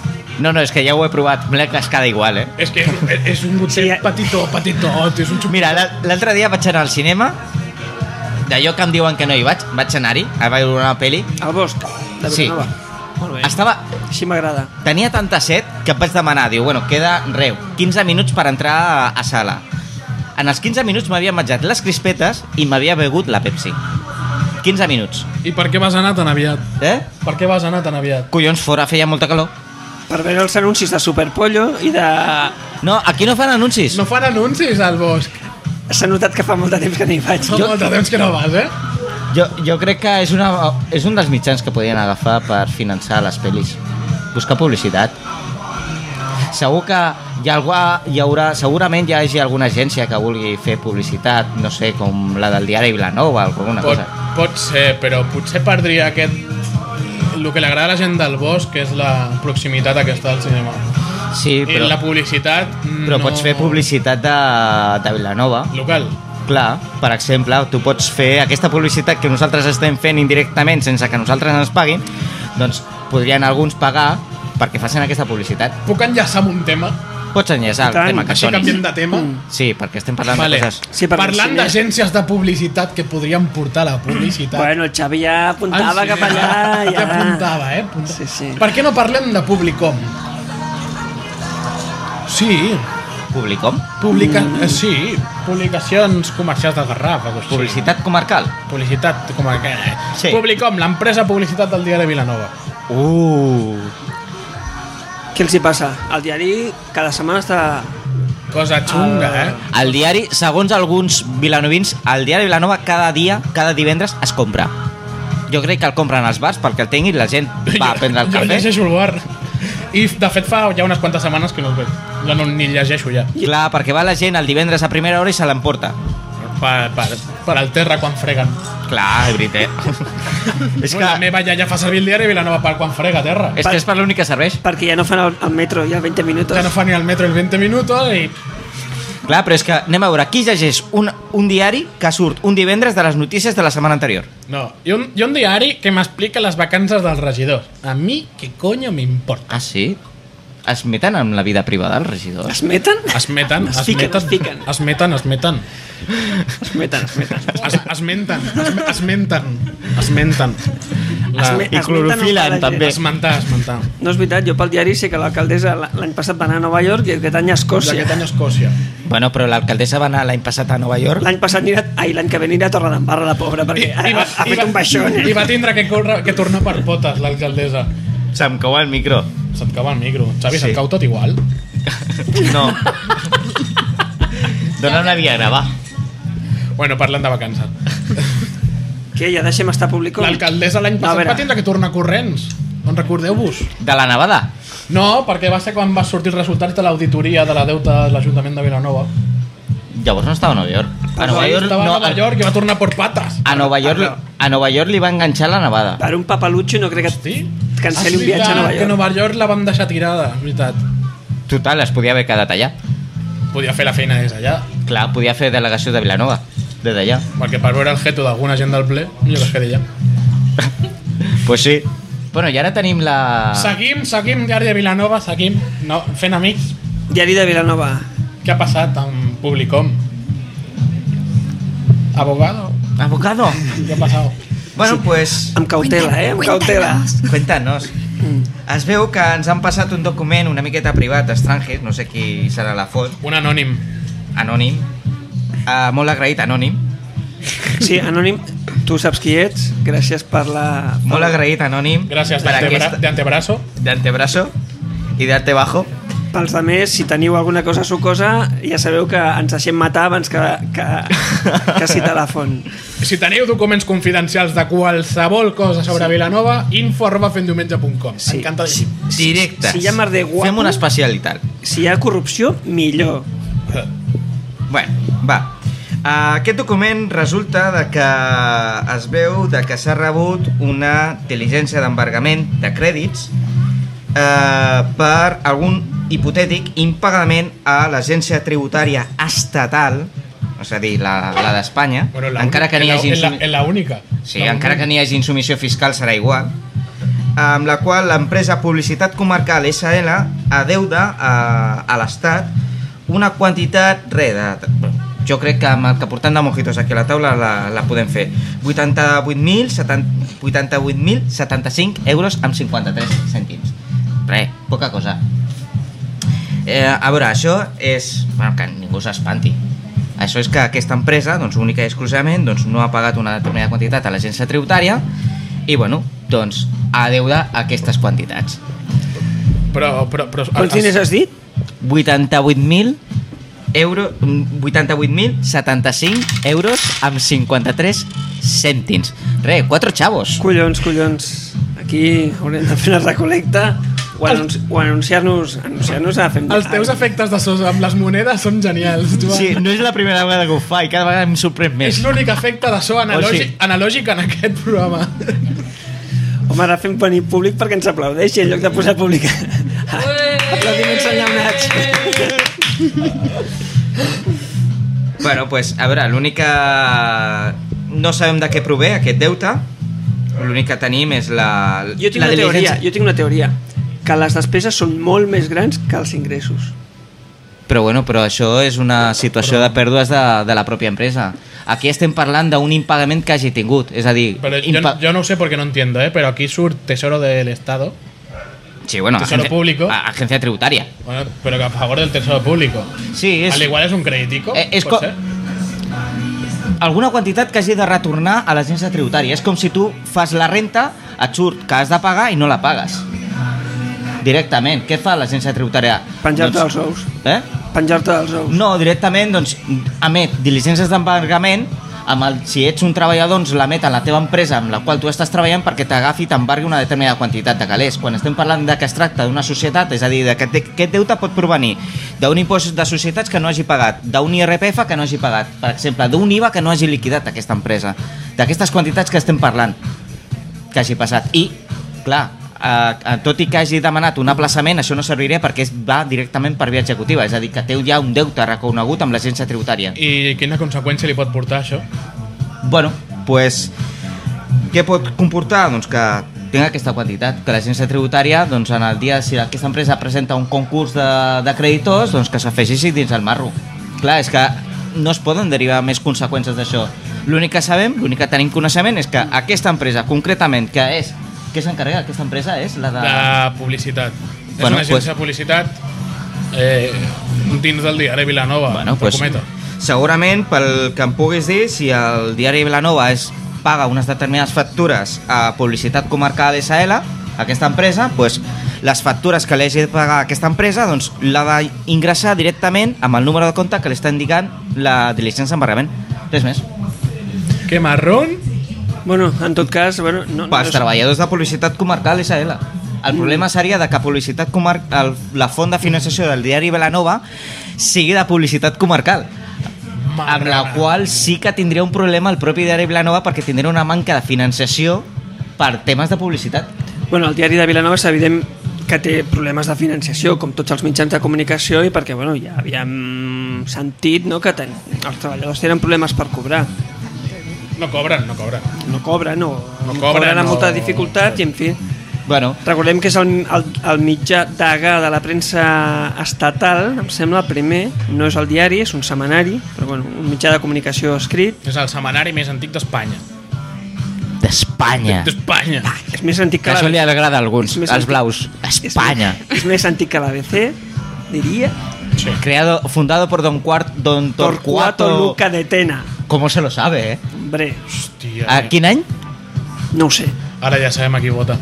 No, no, és que ja ho he provat. Me l'he cascada igual, eh? És que és, és un gotet Sí, sí, petitó, petitot, és un xup... Mira, l'altre dia vaig anar al cinema, d'allò que em diuen que no hi vaig, vaig anar-hi, a veure una pel·li. Al bosc, de Sí. Vilanova. Molt bé. Estava... Així m'agrada. Tenia tanta set que em vaig demanar, diu, bueno, queda, reu, quinze minuts per entrar a, a sala. En els quinze minuts m'havia menjat les crispetes i m'havia begut la Pepsi. quinze minuts. I per què vas anar tan aviat? Eh? Per què vas anar tan aviat? Collons, fora feia molta calor. Per veure els anuncis de Superpollo i de... No, aquí no fan anuncis. No fan anuncis al bosc. S'ha notat que fa molt de temps que no hi vaig. Fa molt de temps que no vas, eh? Jo, jo crec que és, una, és un dels mitjans que podien agafar per finançar les pel·lis. Buscar publicitat. Segur que hi, ha algú, hi haurà, segurament hi hagi alguna agència que vulgui fer publicitat, no sé, com la del diari Vilanova o alguna Pot, cosa. pot ser, però potser perdria aquest... El que li agrada a la gent del bosc és la proximitat aquesta del cinema. Sí, I però, la publicitat... però no... pots fer publicitat de, de Vilanova. Local. Clar, per exemple, tu pots fer aquesta publicitat que nosaltres estem fent indirectament sense que nosaltres ens paguin, doncs podrien alguns pagar perquè facin aquesta publicitat. Puc enllaçar amb un tema? Pots enllaçar el Tant, tema que Així sonis. canviem de tema? Sí, perquè estem parlant Vale. de coses... Sí, perquè Parlant el cine- d'agències de publicitat que podrien portar la publicitat. Bueno, el Xavi ja apuntava Al cap allà. cinema. Ja Ja apuntava, eh? Apuntava. Sí, sí. Per què no parlem de Publicom? Sí, Publicom? publica... mm. sí, publicacions comercials del Garraf. o així. Publicitat comarcal? Publicitat comercial. Sí. Publicom, l'empresa publicitat del diari Vilanova. Uh... Què els hi passa? El diari cada setmana està... Cosa xunga, eh? El diari, segons alguns vilanovins, el diari Vilanova cada dia, cada divendres es compra. Jo crec que el compren als bars perquè el tinguin, la gent va a prendre el Jo cafè. llegeixo el bar. I, de fet, fa ja unes quantes setmanes que no el veig. Ja no ni llegeixo ja. Clar, perquè va la gent el divendres a primera hora i se l'emporta. Per, per, per al terra quan freguen. Clar, és veritat. és, No, que, la meva ja, ja fa servir el diari Vilanova per quan frega a terra. és que és per l'únic que serveix. Perquè ja no fan el, el metro, ja veinte minutos. Ja no fa ni el metro el veinte minutos i... Clar, però és que anem a veure, qui llegeix un, un diari que surt un divendres de les notícies de la setmana anterior? No, i un, i un diari que m'explica les vacances dels regidors. A mi, què coño m'importa? Ah, sí? Es meten en la vida privada els regidors? Es meten? Es meten, Es es fiquen, meten, es fiquen. es meten, es meten. Es meten, es meten. Es, es menten, es, es menten, es menten. La, Es me- I es clorofilen, meten a la també. gent. esmentar, esmentar. No és veritat, jo pel diari sé que l'alcaldessa l'any passat va anar a Nova York i aquest any a Escòcia. D'aquest any a Escòcia. Bueno, però l'alcaldessa va anar l'any passat a Nova York. L'any passat anirà, ai, l'any que ve anirà a Torredembarra, la pobra, perquè ha, ha, ha fet un baixón. I va tindre que, córrer, que tornar per potes, l'alcaldessa. Se'm cau el micro. Se't cau el micro. Xavi, Sí. se't cau tot igual? No. Dóna una viagra, va. Bueno, parlant de vacances. Què, ja deixem estar públic? L'alcaldessa l'any No, a passat veure. va tindre que tornar corrents. En recordeu-vos? De la nevada. No, perquè va ser quan va sortir els resultats de l'auditoria de la deuta de l'Ajuntament de Vilanova. Llavors no estava a Nova York. A Nova York, Estava no, a Nova York i va tornar por patas. a Nova York, a Nova York li va enganxar la nevada. Per un papalutxo no crec que Hosti. canceli És un viatge a Nova veritat que York. Nova York la vam deixar tirada, és veritat. Total, es podia haver quedat allà. Podia fer la feina des d'allà. Clar, podia fer delegació de Vilanova, des d'allà. Perquè per veure el jeto d'alguna gent del ple, jo que es quedi allà. Pues sí. Bueno, i ara tenim la... Seguim, seguim, diari de Vilanova, seguim no, fent amics. Diari de Vilanova. Què ha passat amb Publicom? Abogado? Abogado. ¿Qué ha pasado? Bueno, pues... Amb cautela, eh? Amb cautela. Cuéntanos. Es veu que ens han passat un document una miqueta privat, estranger, no sé qui serà la font, Un anònim. anònim, uh, molt agraït, anònim, Sí, Anònim, tu saps qui ets. Gràcies per la... molt agraït, anònim, Gràcies per d'antebra aquesta- d'antebraço. d'antebraço i d'antebajo. Pels altres, si teniu alguna cosa sucosa, ja sabeu que ens deixem matar abans que, que, que citar la font. Si teniu documents confidencials de qualsevol cosa sobre Vilanova, info arroba fendiumenge punt com. Sí. M'encanta llegir. Directes. Si hi ha merder guapo- Fem una especialitat. Si hi ha corrupció, millor. Bueno, va. Uh, aquest document resulta de que es veu de que s'ha rebut una diligència d'embargament de crèdits uh, per algun hipotètic impagament a l'agència tributària estatal, és a dir, la, la d'Espanya, Bueno, la encara que n'hi única- hagi en la, insumi- en la única. sí, La encara única. que n'hi hagi insubmissió fiscal serà igual. amb la qual l'empresa Publicitat Comarcal S L adeuda a, a l'Estat una quantitat, res, de, jo crec que amb el que portem de mojitos aquí a la taula la, la podem fer, vuitanta-vuit mil setanta-cinc euros amb cinquanta-tres cèntims. Res, poca cosa. Eh, a veure, això és... Bueno, que ningú s'espanti. Això és que aquesta empresa, doncs, única i exclusivament, doncs, no ha pagat una determinada quantitat a l'agència tributària i, bueno, doncs, adeuda aquestes quantitats. Però... però, però Quants diners has dit? vuitanta-vuit mil euro, vuitanta-vuit mil setanta-cinc euros amb cinquanta-tres cèntims. Re, quatre xavos. Collons, collons. Aquí haurem de fer una recolecta o, anunci o anunciar-nos anunciar-nos a fem... Els teus efectes de sos amb les monedes són genials, Joan. Sí, no és la primera vegada que ho fa i cada vegada em sorprèn més. És l'únic efecte de so analògic, O sigui- analògic en aquest programa. Home, ara fem venir públic perquè ens aplaudeixi en lloc de posar públic. Aplaudiments enllaunats. Bueno, pues, a veure, l'únic que... No sabem de què prové aquest deute. L'únic que tenim és la... Jo tinc la una teoria, diligència. jo tinc una teoria, que les despeses són molt més grans que els ingressos. Però bueno, però això és una situació de pèrdues de, de la pròpia empresa. Aquí estem parlant d'un impagament que hagi tingut, és a dir... Pero yo, impa- yo no sé por qué no entiendo, ¿eh? Pero aquí sur Tesoro del Estado, Sí, bueno, Tesoro Público. a- agencia tributaria. bueno, pero que a favor del Tesoro Público. Sí, és Al igual es un créditico, Eh, és pot co- ser. alguna quantitat que hagi de retornar a l'agència tributària. És com si tu fas la renta, et surt que has de pagar i no la pagues. Directament. Què fa l'agència tributària? Penjar-te Doncs- els ous. Eh? Penjar-te els ous. No, directament doncs, emet diligències d'embargament amb el, si ets un treballador doncs l'emet a la teva empresa amb la qual tu estàs treballant perquè t'agafi i t'embargui una determinada quantitat de calés. Quan estem parlant de que es tracta d'una societat, és a dir, de que te- aquest deute pot provenir d'un impost de societats que no hagi pagat, d'un I R P F que no hagi pagat, per exemple, d'un I V A que no hagi liquidat aquesta empresa, d'aquestes quantitats que estem parlant que hagi passat. I, clar, eh, eh, tot i que hagi demanat un aplaçament, això no serviria perquè es va directament per via executiva, és a dir, que té ja un deute reconegut amb l'agència tributària. I quina conseqüència li pot portar això? Bueno, pues, què pot comportar? Doncs que tinc aquesta quantitat, que l'agència tributària, doncs en el dia, si aquesta empresa presenta un concurs de, de creditors, doncs que s'afegeixi dins el marro. Clar, és que no es poden derivar més conseqüències d'això. L'únic que sabem, l'únic que tenim coneixement és que aquesta empresa, concretament, que és... Què s'encarrega aquesta empresa? És la de... De publicitat. És Bueno, una agència pues- de publicitat eh, dins del diari Vilanova. Bueno, per pues, cometa. segurament, pel que em puguis dir, si el diari Vilanova es paga unes determinades factures a Publicitat Comarcal S L, aquesta empresa, pues, les factures que li hagi de pagar a aquesta empresa doncs, l'ha d'ingressar directament amb el número de compte que li està indicant la diligència d'embargament. Res més. Que marrón. Bueno, en tot cas... Bueno, no, no Pels és- treballadors de Publicitat Comarcal S L. El problema seria de que Publicitat Comarcal, la font de finançació del diari Vilanova sigui de Publicitat Comarcal, amb la qual sí que tindria un problema el propi diari Vilanova perquè tindria una manca de financiació per temes de publicitat. Bueno, el diari de Vilanova és evident que té problemes de financiació, com tots els mitjans de comunicació, i perquè bueno, ja havíem sentit, no, que ten... els treballadors tenen problemes per cobrar. No cobren, no cobren. No cobren, no, No cobren, cobren amb no. molta dificultat, i en fi... Bueno, Recordem que és el, el, el mitjà degà de la premsa estatal, em sembla, el primer, no és el diari, és un setmanari, però bueno, un mitjà de comunicació escrit. És el setmanari més antic d'Espanya. d'Espanya. D'Espanya. És més antic Que que això li la... agrada a alguns, és més als antic- blaus. Espanya. És, és més antic que l'A B C, diria. Sí. Creado, fundado por Don, Cuart, don Torcuato Torcuato... Luca de Tena. ¿Cómo se lo sabe, eh? Hombre, Hòstia. ¿A quin any? no ho sé. Ara ja sabem a qui vota.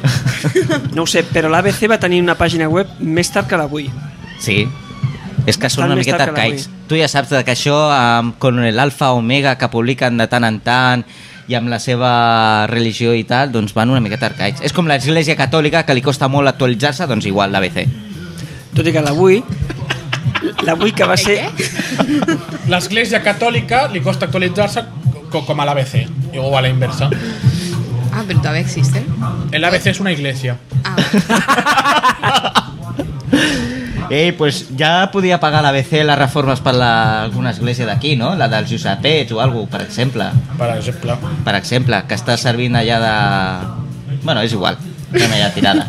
No ho sé, però l'A B C va tenir una pàgina web més tard que l'avui. Sí. És que són Bastant una més miqueta tard que arcaics. Tu ja saps que això amb, con el Alfa Omega que publiquen de tant en tant i amb la seva religió i tal, doncs van una miqueta arcaics. És com l'Església Catòlica, que li costa molt actualitzar-se, doncs igual l'A B C. Tot i que l'avui, l'avui que va ser... L'Església Catòlica li costa actualitzar-se co- com a l'A B C. I o a la inversa. Ah, pero todavía existen. El A B C és una iglesia. Ah, Ei, pues ja podia pagar l'A B C les reformes per la, alguna església d'aquí, no? La dels Josepets o alguna per exemple. Per exemple. Per exemple, que està servint allà de... Bueno, és igual. Remella tirada.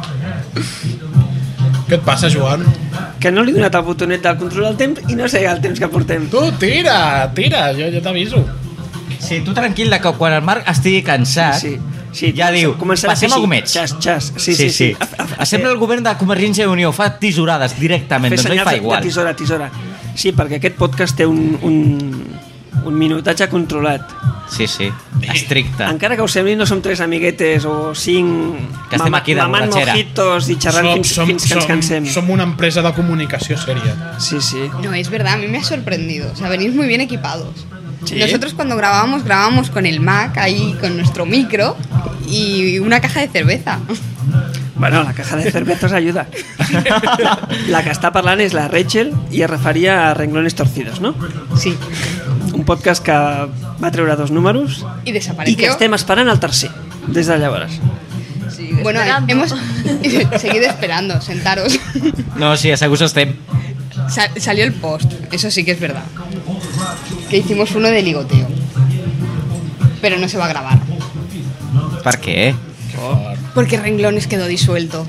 Què et passa, Joan? Que no li he donat el botonet del control del temps i no sé el temps que portem. Tu, tira, tira, jo, jo t'aviso. Sí, tu tranquil, que quan el Marc estigui cansat, Sí, sí, ja diu, començarà a passem fer a així, gomets. Xas, xas. Sí, sí, sí. A- a- a- Sempre el govern de Convergència i Unió fa tisorades directament, Fer doncs ell senyals fa de- igual. de tisora, tisora. Sí, perquè aquest podcast té un, un, un minutatge controlat. Sí, sí, estricte. Encara que us sembli, no som tres amiguetes o cinc Que estem aquí de mamant borratxera. mojitos i xerrant fins, fins que ens cansem. som una empresa de comunicació sèria. Sí, sí. No, es verdad, a mí me ha sorprendido. O sea, venís muy bien equipados. ¿Sí? Nosotros cuando grabábamos, grabábamos con el Mac ahí, con nuestro micro y una caja de cerveza. Bueno, la caja de cervezas ayuda. La que està parlant és la Rachel i es referia a Renglones Torcidos, no? Sí. Un podcast que va treure dos números Y i desapareció. que estem esperant el tercer, des de llavors. Sigue Bueno, esperando. hemos seguido esperando, sentaros. No, sí, asseguts estem. Sa- salió el post, eso sí que es verdad. Que hicimos uno de ligoteo. Pero no se va a grabar. Per què? Porque Renglones quedó disuelto.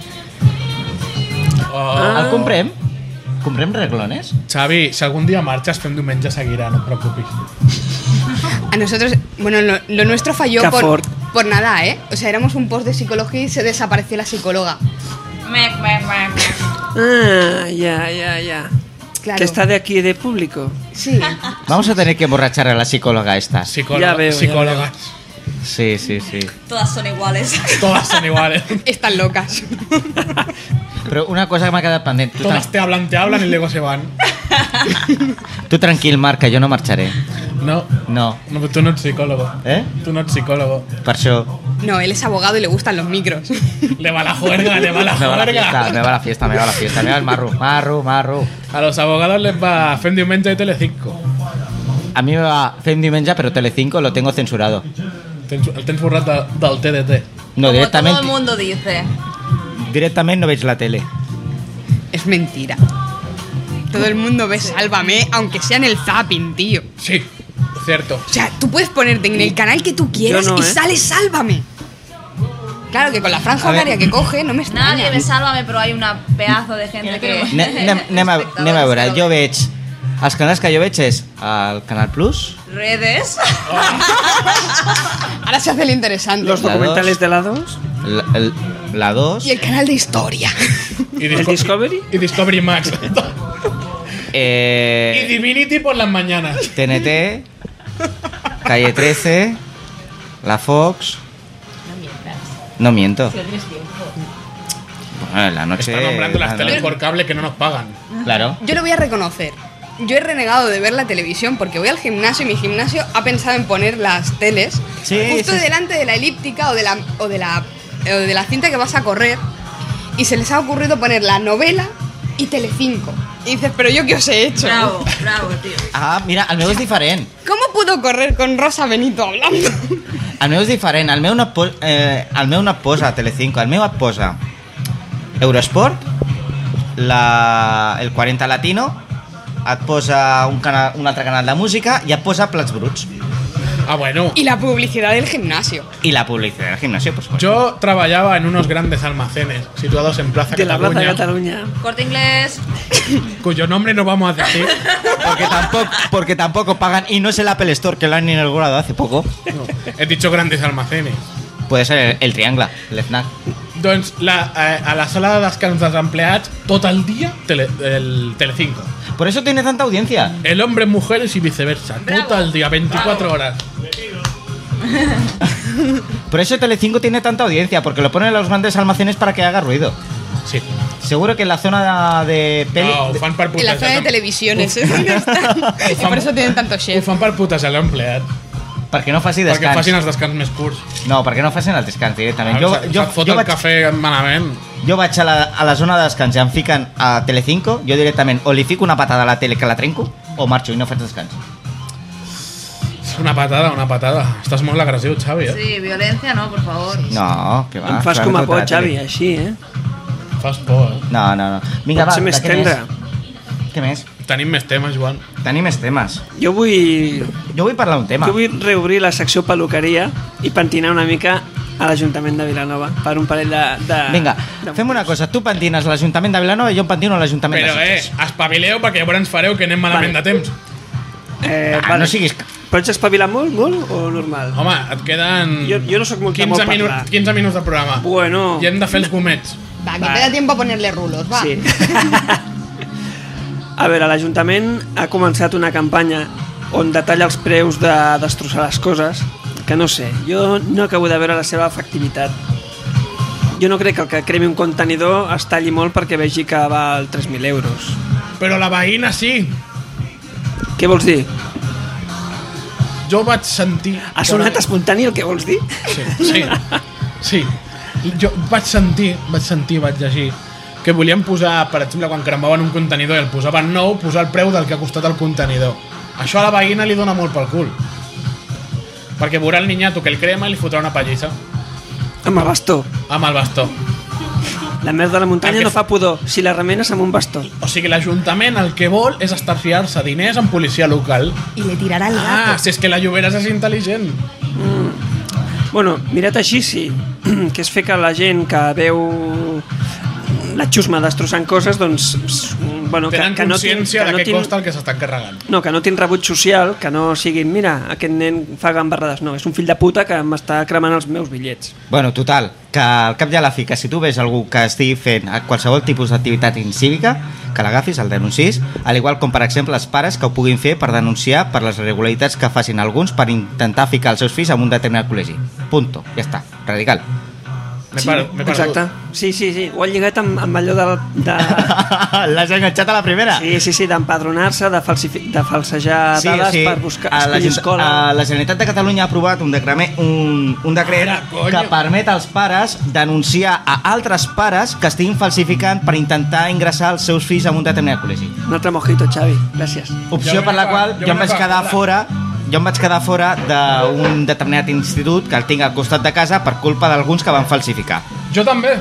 Oh. El comprem? Comprem reglones? Xavi, si algun dia marxes, fem diumenge seguirà, no et preocupis. A nosotros, bueno, lo, lo nuestro falló Qué por, fort. por nada, ¿eh? O sea, éramos un post de psicología y se desapareció la psicóloga. Mec, mec, mec, mec. Ah, ya, ya, ya. Claro. Que está de aquí de público. Sí. Vamos a tener que emborrachar a la psicóloga esta. Psicóloga, Ya veo, ya psicólogas. Sí, sí, sí. Todas son iguales. Todas son iguales. Están locas. Però una cosa que m'ha quedat pendent. Tu, Todas tran te hablan, te hablan y luego se van. tu tranquil, Marc, que jo no marxaré. No, No. no, tú no eres psicólogo. Eh? Tú no eres psicólogo. Per això... No, él es abogado y le gustan los micros. Le va la juerga, le va la Me va la fiesta, juerga. me va la fiesta, me va la fiesta. Me va el marro, marro, marro. A los abogados les va Fem diumenge de Telecinco. A mi me va Fem diumenge, però Telecinco lo tengo censurado. Tens, el tens borrat de, del T D T. No, Como directament, todo el mundo dice. directament no veig la tele. Es mentira. Todo el mundo ve Sálvame, aunque sea en el zapping, tío. Sí, cierto. O sea, tú puedes ponerte en el canal que tú quieras Yo no, y ¿eh? sale Sálvame. Claro que con la franja A ver. horaria que coge no me extraña. Nadie me sálvame, pero hay una pedazo de gente que... Ne- Anem, anem, a, anem a veure, jo veig... Els canals que jo veig és el Canal Plus, Redes. Ahora se hace el interesante. Los La documentales dos. de la dos, la, el, la dos, Y el canal de historia. Y el Discovery. Y Discovery Max. Y eh, Divinity por las mañanas. T N T, Calle trece, la Fox... No miento. Bueno, la noche... Están nombrando las la- teles por cable que no nos pagan. Claro. Yo lo voy a reconocer. Yo he renegado de ver la televisión porque voy al gimnasio y mi gimnasio ha pensado en poner las teles Sí, justo sí, sí. delante de la elíptica o de la, o, de la, o de la cinta que vas a correr y se les ha ocurrido poner la novela y Telecinco. Y dices, pero yo qué os he hecho. Bravo, bravo, tío. Ah, mira, el meu és diferent. ¿Cómo pudo correr con Rosa Benito hablando? El meu és diferent. El meu no et, po eh, el meu no et posa Telecinco. El meu et posa Eurosport, la, el quaranta Latino, et posa un, canal, un altre canal de música i et posa Plats Bruts. Ah, bueno. Y la publicidad del gimnasio. Y la publicidad del gimnasio, por supuesto. Yo trabajaba en unos grandes almacenes situados en Plaza De la Plaza de Cataluña, Cataluña. Corte Inglés. cuyo nombre no vamos a decir. Porque tampoco, porque tampoco pagan. Y no es el Apple Store, que lo han inaugurado hace poco. No, he dicho grandes almacenes. Puede ser el, el Triangle, el FNAC. Doncs la, eh, a la sala de descans dels empleats tot el dia tele, el Telecinco. Por eso tiene tanta audiencia. El hombre, mujeres y viceversa. Bravo. Tot el dia, veinticuatro horas. Por eso Telecinco tiene tanta audiencia, porque lo ponen en los grandes almacenes para que haga ruido. Sí. Seguro que en la zona de peli... No, ho fan per En la putejar. zona de televisiones es donde están. Y por eso tienen tanto Ho chef. fan per putejar l'empleat. perquè no faci Perquè descans. facin els descans més curts. No, perquè no facin el descans directament. Ah, Jo, se't- jo, se't fot jo, el vaig, cafè malament. jo vaig a la, a la zona de descans i em fiquen a Telecinco, jo directament o li fico una patada a la tele que la trenco o marxo i no faig descans. Una patada, una patada. Estàs molt agressiu, Xavi, eh? Sí, violencia no, por favor. No, que va. Em fas clar, com a tota por, la tele. Xavi, així, eh? Fas por, eh? No, no, no. Vinga, Pot va, ser més de què tendre. més? Què més? Tenim més temes, Joan. Tenim més temes. Jo vull, Jo vull parlar d'un tema. jo vull reobrir la secció peluqueria i pentinar una mica a l'Ajuntament de Vilanova per un parell de... de Vinga, de... fem una cosa. Tu pentines a l'Ajuntament de Vilanova i jo em pentino a l'Ajuntament Però, de eh, Sitges. espavileu perquè llavors ens fareu que anem malament Vale. de temps. Eh, Ah, no siguis... Pots espavilar molt, molt o normal? Home, et queden Jo, jo no sóc molt de quinze, molt minuts, parlar. quinze minuts de programa. Bueno. I hem de fer els gomets. Va, que Va. te da tiempo a ponerle rulos, va. Sí. A veure, l'Ajuntament ha començat una campanya on detalla els preus de destrossar les coses, que no sé, jo no acabo de veure la seva efectivitat. Jo no crec que el que cremi un contenidor es talli molt perquè vegi que val tres mil euros. Però la veïna sí. Què vols dir? Jo vaig sentir... Ha sonat espontani el que vols dir? Sí, sí, sí. Jo vaig sentir, vaig sentir, vaig llegir que volien posar, per exemple, quan cremaven un contenidor i el posaven nou, posar el preu del que ha costat el contenidor. Això a la veïna li dona molt pel cul. Perquè veurà el niñato que el crema i li fotrà una pallissa Amb el bastó. amb el bastó. La merda de la muntanya El que no fa pudor si la remenes amb un bastó. O sigui, l'Ajuntament el que vol és estarfiar-se diners en policia local. Y le tirará el gato. Ah, si és que la Lloberes és intel·ligent. Bueno, mirat així sí, que és fer que la gent que veu la xusma destrossant coses, doncs... Bueno, Tenen que, que consciència no de tin, què que no tin, costa el que s'estan carregant. no, que no tin rebuig social, que no siguin, mira, aquest nen fa gambarrades. No, és un fill de puta que m'està cremant els meus bitllets. Bueno, total, que al cap i a la fi, que si tu ves algú que estigui fent qualsevol tipus d'activitat incívica, que l'agafis, el denuncis, al igual com, per exemple, els pares que ho puguin fer per denunciar per les irregularitats que facin alguns per intentar ficar els seus fills en un determinat col·legi. Punto. Ja està. Radical. M'he Sí, per, m'he perdut. exacte. Sí, sí, sí. Ho han lligat amb, amb allò de... de... L'has enganxat a la primera? Sí, sí, sí, d'empadronar-se, de, falsifi... de falsejar dades per buscar a la, escollir escola. a la Generalitat de Catalunya ha aprovat un, decreme, un, un decret Ara, coño. que permet als pares denunciar a altres pares que estiguin falsificant per intentar ingressar els seus fills en un determinat col·legi. Un altre mojito, Xavi. Gràcies. Opció Jo per la me qual fa- jo jo em me vaig fa quedar cola. fora jo em vaig quedar fora d'un determinat institut que el tinc al costat de casa per culpa d'alguns que van falsificar. Jo també.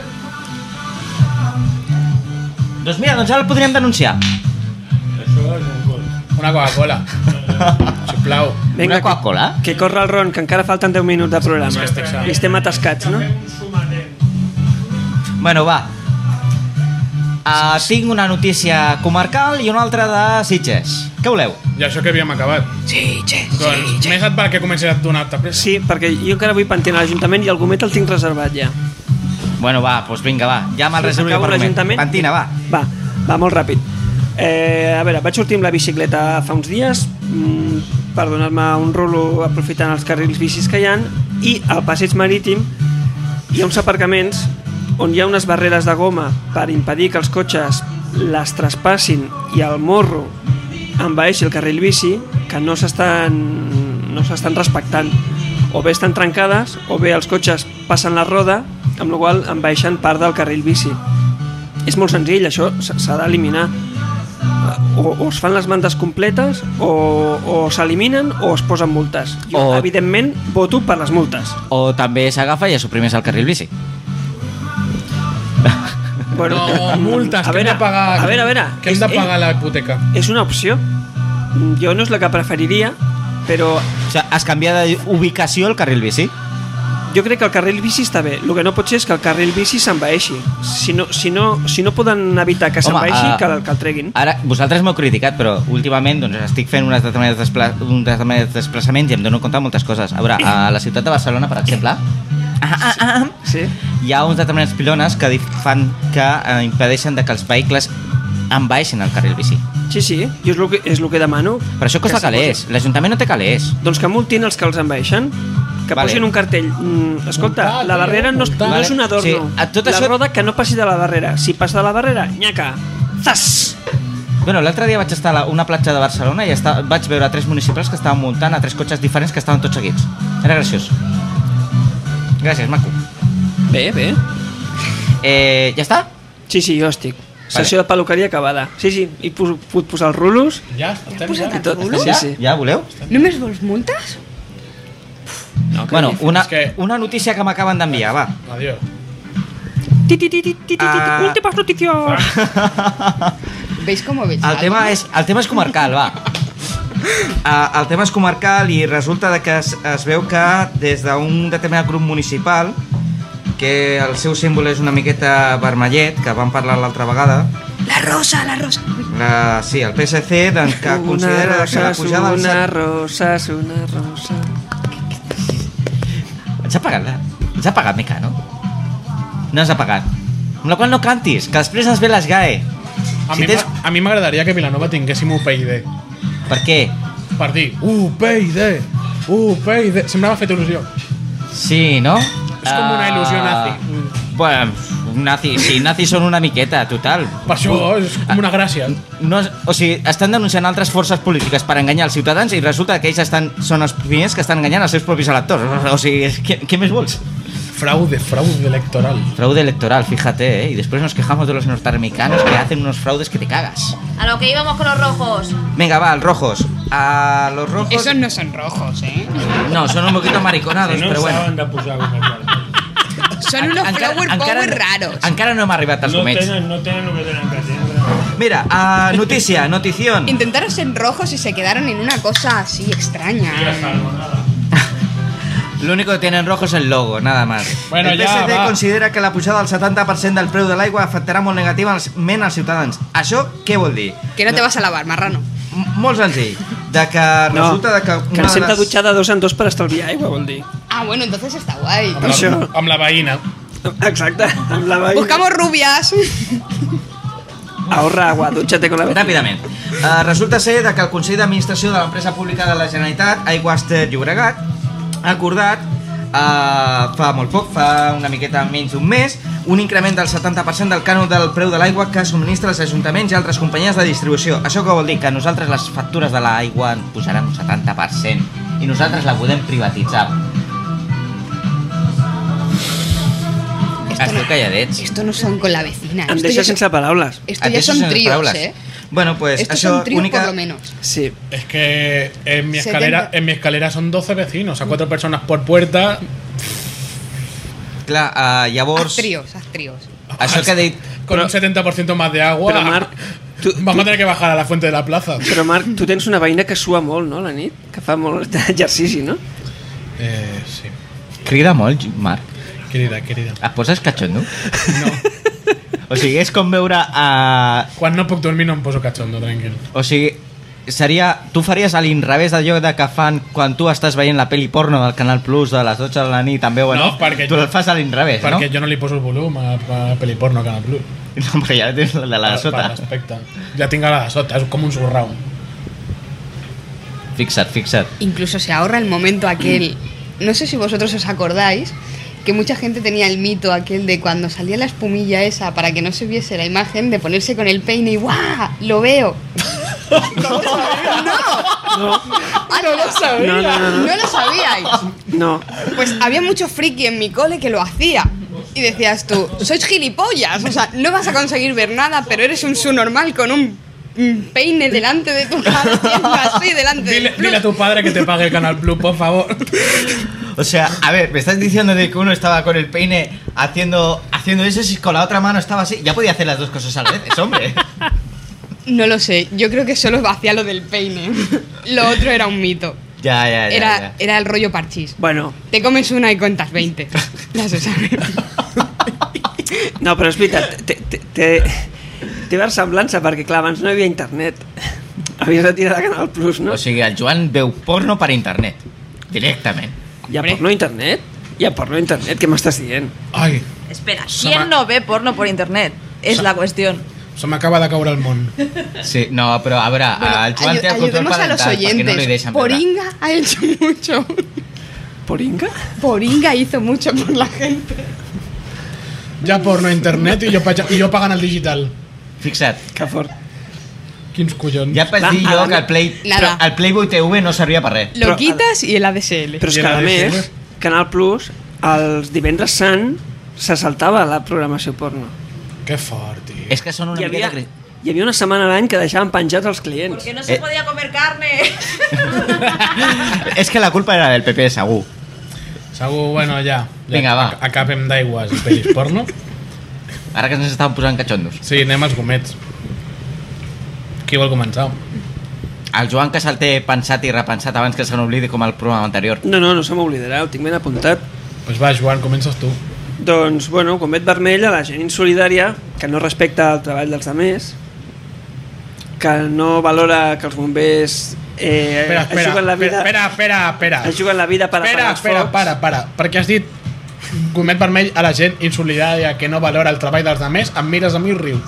Doncs mira, doncs ara el podríem denunciar. Això és un gol. Una Coca-Cola. Sisplau. Una Coca-Cola? Que, que corre el ron, que encara falten deu minuts de programa. Sí, estic segur. I estem atascats, no? Un sumatent. Bueno, va. Uh, tinc una notícia comarcal i una altra de Sitges. Què voleu? I això que havíem acabat. Sitges, Doncs més et val que comenci a donar-te pressa. Sí, perquè jo encara vull pentinar l'Ajuntament i el gomet el tinc reservat ja. Bueno, va, doncs vinga, va. Ja me'l reservo jo Acabo per un moment. l'Ajuntament. Pentina, va. Va, va, molt ràpid. Eh, a veure, vaig sortir amb la bicicleta fa uns dies mm, per donar-me un rolo aprofitant els carrils bicis que hi ha, i al passeig marítim hi ha uns aparcaments on hi ha unes barreres de goma per impedir que els cotxes les traspassin i el morro envaeixi el carril bici, que no s'estan no s'estan respectant. O bé estan trencades o bé els cotxes passen la roda, amb la qual cosa envaeixen part del carril bici. És molt senzill, això s- s'ha d'eliminar. O, o es fan les mandes completes o, o s'eliminen o es posen multes. Jo, O- evidentment, voto per les multes. O també s'agafa i es suprimeix el carril bici. Bueno, No, multes, a que hem veure, de pagar... a veure, a veure, Que hem és- de pagar la hipoteca. És una opció. Jo no és la que preferiria, però O sigui, es canvia d'ubicació el carril bici. jo crec que el carril bici està bé. El que no pot ser és que el carril bici s'envaeixi. Si no, si no, si no poden evitar que Home, s'envaeixi, ah, que, el- que el treguin. Ara, vosaltres m'heu criticat, però últimament doncs, estic fent unes determinades, despla uns determinats desplaçaments i em dono compte de moltes coses. A veure, a la ciutat de Barcelona, per exemple, ah, ah, ah, Sí? hi ha uns determinats pilones que dif- fan que eh, impedeixen de que els vehicles envaeixin el carril bici. Sí, sí, jo és el que, és el que demano. Però això costa Que s'hi calés. L'Ajuntament no té calés. Doncs que multin els que els envaeixen, que Vale. posin un cartell. Mm, escolta, Multat, la barrera no, multat. no és un adorno. Sí, a tot la això- roda que no passi de la barrera. Si passa de la barrera, nyaca, zas! Bueno, l'altre dia vaig estar a la- una platja de Barcelona i esta, vaig veure tres municipals que estaven muntant a tres cotxes diferents que estaven tots seguits. Era graciós. Gràcies, maco. Bé, bé. Eh, ja està? Sí, sí, jo estic. Sessió de peluqueria acabada. Sí, sí, i pu puc posar els rulos Ja, estem posat ja. i tot. rulos? Sí, Ja? sí. Ja voleu? ¿Només vols multes? No, que Bueno, una, És que- una notícia que m'acaben d'enviar, va. Adiós. Ti, ti, ti, ti, ti, ti, ti. Ah. Últimas noticias. ¿Veis cómo veis? El tema és, el tema és comarcal, va. Uh, el tema és comarcal i resulta de que es, es veu que des d'un determinat grup municipal que el seu símbol és una miqueta vermellet, que vam parlar l'altra vegada. La rosa, la rosa. La, sí, el P S C doncs, que considera que la pujada del... Una rosa, és una rosa... Ens ha pagat, ens ha pagat, Mica, no? No ens ha pagat. Amb la qual no cantis, que després ens ve les G A E. A Si mi tens... m'a- a mi m'agradaria que Vilanova tinguéssim U P I D. Per què? Per dir, U P I D, U P I D... Sempre m'ha fet il·lusió. Sí, no? És com una il·lusió nazi. Bueno, nazi, sí, nazis són una miqueta, total. Per això és com una gràcia. No, o sigui, estan denunciant altres forces polítiques per enganyar els ciutadans i resulta que ells estan, són els primers que estan enganyant els seus propis electors. O sigui, què, què més vols? Fraude, fraude electoral. Fraude electoral, fíjate, ¿eh? Y después nos quejamos de los norteamericanos que hacen unos fraudes que te cagas. A lo que íbamos con los rojos. Venga, va, los rojos. A los rojos... Esos no son rojos, ¿eh? No, son un poquito mariconados, Si no pero bueno. saben de posar una cosa. Son unos flower power raros. Encara no hem arribat als No gomets. tenen, no tenen el que tenen que tenen. Mira, a notícia, notición. Intentaron ser rojos y se quedaron en una cosa así extraña. Lo único que tienen rojo es el logo, nada más. Bueno, el ja, P S C va. considera que la pujada del setanta per cent del preu de l'aigua afectarà molt negativament als ciutadans. Això què vol dir? Que no te vas a lavar, marrano. M molt senzill. De que No, resulta de que... que ens hem de dutxar de dos en dos per estalviar aigua, vol dir. Ah, bueno, entonces está guay. Amb Per això. la, amb la veïna. Exacte, amb la veïna. Buscamos rubias. Ahorra agua, dutxate con la veïna. Ràpidament. Uh, resulta ser de que el Consell d'Administració de l'empresa pública de la Generalitat, Aigües Ter Llobregat, ha acordat uh, fa molt poc, fa una miqueta menys d'un mes, un increment del setanta per cent del cànon del preu de l'aigua que subministra els ajuntaments i altres companyies de distribució. Això què vol dir? Que nosaltres les factures de l'aigua en pujaran un setanta per cent i nosaltres la podem privatitzar. Esteu calladets. Esto no son con la vecina. Em Esto deixa ya son, sense paraules. esto Et ya deixo son sense tríos, paraules. ¿eh? Bueno, pues Estos això son tríos única... por lo menos. Sí. Es que en mi setenta. escalera, en mi escalera son doce vecinos, a cuatro personas por puerta. Clar, uh, Haz llavors... tríos, haz tríos. Això que he dit... Con un setenta por ciento más de agua. Però, Marc, tu, Vamos a tener que bajar a la fuente de la plaza. Però Marc, tu tens una veïna que sua molt, no, a la nit? Que fa molt d'exercici, no? Eh, sí. Crida molt, Marc. Querida, querida. Et poses catxondo? No. O sigui, és com veure a... Quan no puc dormir no em poso cachondo, tranquil. O sigui, seria... Tu faries a l'inrevés d'allò de que fan quan tu estàs veient la pel·li porno del Canal Plus de les dotze de la nit, també, bueno, No, perquè tu jo- el fas a l'inrevés, no? Perquè jo no li poso el volum a, a Peliporno Canal Plus. No, però ja tens la de la de Per- sota. per l'aspecte. Ja tinc a la de sota, és com un surrau. Fixa't, fixa't. Incluso se ahorra el momento aquel. No sé si vosotros os acordáis que mucha gente tenía el mito aquel de cuando salía la espumilla esa para que no se viese la imagen de ponerse con el peine y ¡guau! ¡Lo veo! ¿No? No. Ah, no lo sabía. No, no, no, no. ¿No lo sabíais? No. Pues había mucho friki en mi cole que lo hacía. Y decías tú, sois gilipollas. O sea, no vas a conseguir ver nada, pero eres un subnormal con un mm, peine delante de tu cara, haciendo así delante Dile, del plus. dile a tu padre que te pague el Canal Plus, por favor. O sea, a ver, me estás diciendo de que uno estaba con el peine haciendo, haciendo eso y con la otra mano estaba así. Ya podía hacer las dos cosas a la vez, hombre. No lo sé, yo creo que solo hacía lo del peine. Lo otro era un mito. Ya, ya, ya. Era, ya. era el rollo parchís. Bueno, Te comes una y cuentas veinte. Ya se sabe. no, però és veritat, té, té, té, té versemblança, perquè clar, abans no hi havia internet. Havies de tirar de Canal Plus, no? O sigui, el Joan veu porno per internet. Directament. Hi ha Hombre. porno a internet? Hi ha porno a internet, què m'estàs dient? Ay, Espera, Se ¿quién me- no ve porno por internet? Es Se- la cuestión. se m'acaba de caure el món. Sí, no, però a veure, Bueno, el Joan ayu- té el control ayudemos a los parental perquè no li oyentes. deixen veure. Poringa ha hecho mucho. Poringa? Poringa hizo mucho por la gente. Ja porno a internet i jo, paga- i jo pagant el digital. Fixa't, Que fort. Quins collons. ja et vaig Va, dir a jo la- que el Play, Nada. però el Playboy T V no servia per res. Lo Pero- quitas y el A D S L. Però és I que la a D S L? més, Canal Plus, els divendres sant, se saltava la programació porno. Que fort, tio. És que són una Hi havia, miqueta... hi havia una setmana a l'any que deixaven penjats els clients. Porque no se Eh. podía comer carne. És que la culpa era del P P, segur. Segur, bueno, ja. ja Vinga, va. ac- Acabem d'aigües i pel·lis porno. Ara que ens estàvem posant catxondos. Sí, anem als gomets. Qui vol començar? El Joan que se'l té pensat i repensat abans que se n'oblidi com el programa anterior. No, no, no se m'oblidarà, ho tinc ben apuntat. Pues va, Joan, comences tu. Doncs, bueno, Comet Vermell a la gent insolidària, que no respecta el treball dels altres, que no valora que els bombers eh, Espera, espera, es juguen la vida, espera, espera, espera. es juguen la vida per Espera, apagar els espera, focs. para, para. Perquè has dit Comet Vermell a la gent insolidària que no valora el treball dels altres, em mires a mi i rius.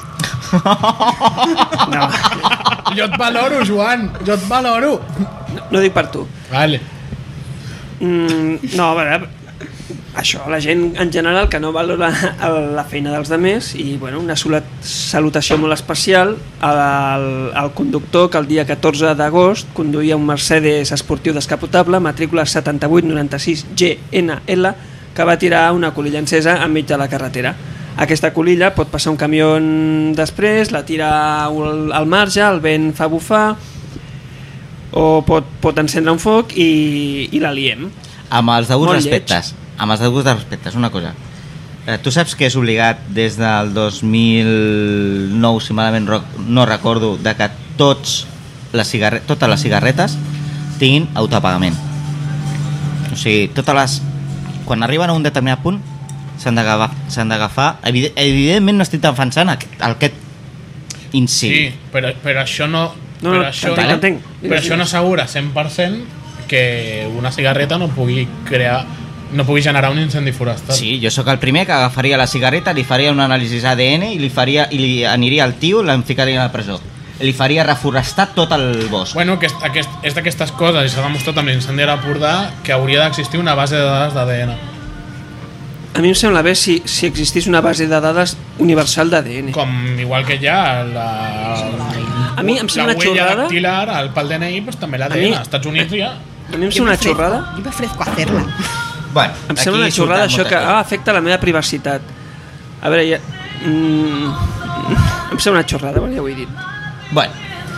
No, Jo et valoro, Joan, jo et valoro. no, no dic per tu. Vale. Mm, no, a veure, això, la gent en general que no valora el- la feina dels altres i bueno, una sola salutació molt especial al, al conductor que el dia catorze d'agost conduïa un Mercedes esportiu descapotable matrícula setanta-vuit noranta-sis G N L que va tirar una colilla encesa enmig de la carretera. Aquesta colilla pot passar un camió després, la tira al, al marge, el vent fa bufar o pot, pot encendre un foc i, i la liem. Amb els deguts Molt respectes. Amb els deguts respectes, una cosa. Eh, tu saps que és obligat des del dos mil nou, si malament ro- no recordo, de que tots les cigarre totes les cigarretes tinguin autoapagament. O sigui, totes les... Quan arriben a un determinat punt s'han d'agafar... s'han d'agafar. Evide evidentment no estic defensant aquest, aquest incidi. Sí, però, però això no... No, però no, això, entenc, no, entenc. però això no assegura cent per cent que una cigarreta no pugui crear no pugui generar un incendi forestal. Sí, jo sóc el primer que agafaria la cigarreta, li faria un anàlisi A D N i li, faria, i li aniria al tio i l'en ficaria a la presó. Li faria reforestar tot el bosc. Bueno, que és, aquest, és d'aquestes coses, i s'ha demostrat amb l'incendi a l'Empordà que hauria d'existir una base de dades d'A D N. A mi em sembla bé si, si existís una base de dades universal d'A D N. Com igual que hi ha la, A mi em sembla la huella xorrada. dactilar, el, pel D N I, pues, també l'A D A mi- N. Als Estats Units ja... A mi em sembla una xorrada. Yo me ofrezco a hacerla. Bueno, Em sembla una xorrada això que ah, afecta la meva privacitat. A veure, ja... Mm, em sembla una xorrada, bueno, ja ho he dit. Bueno,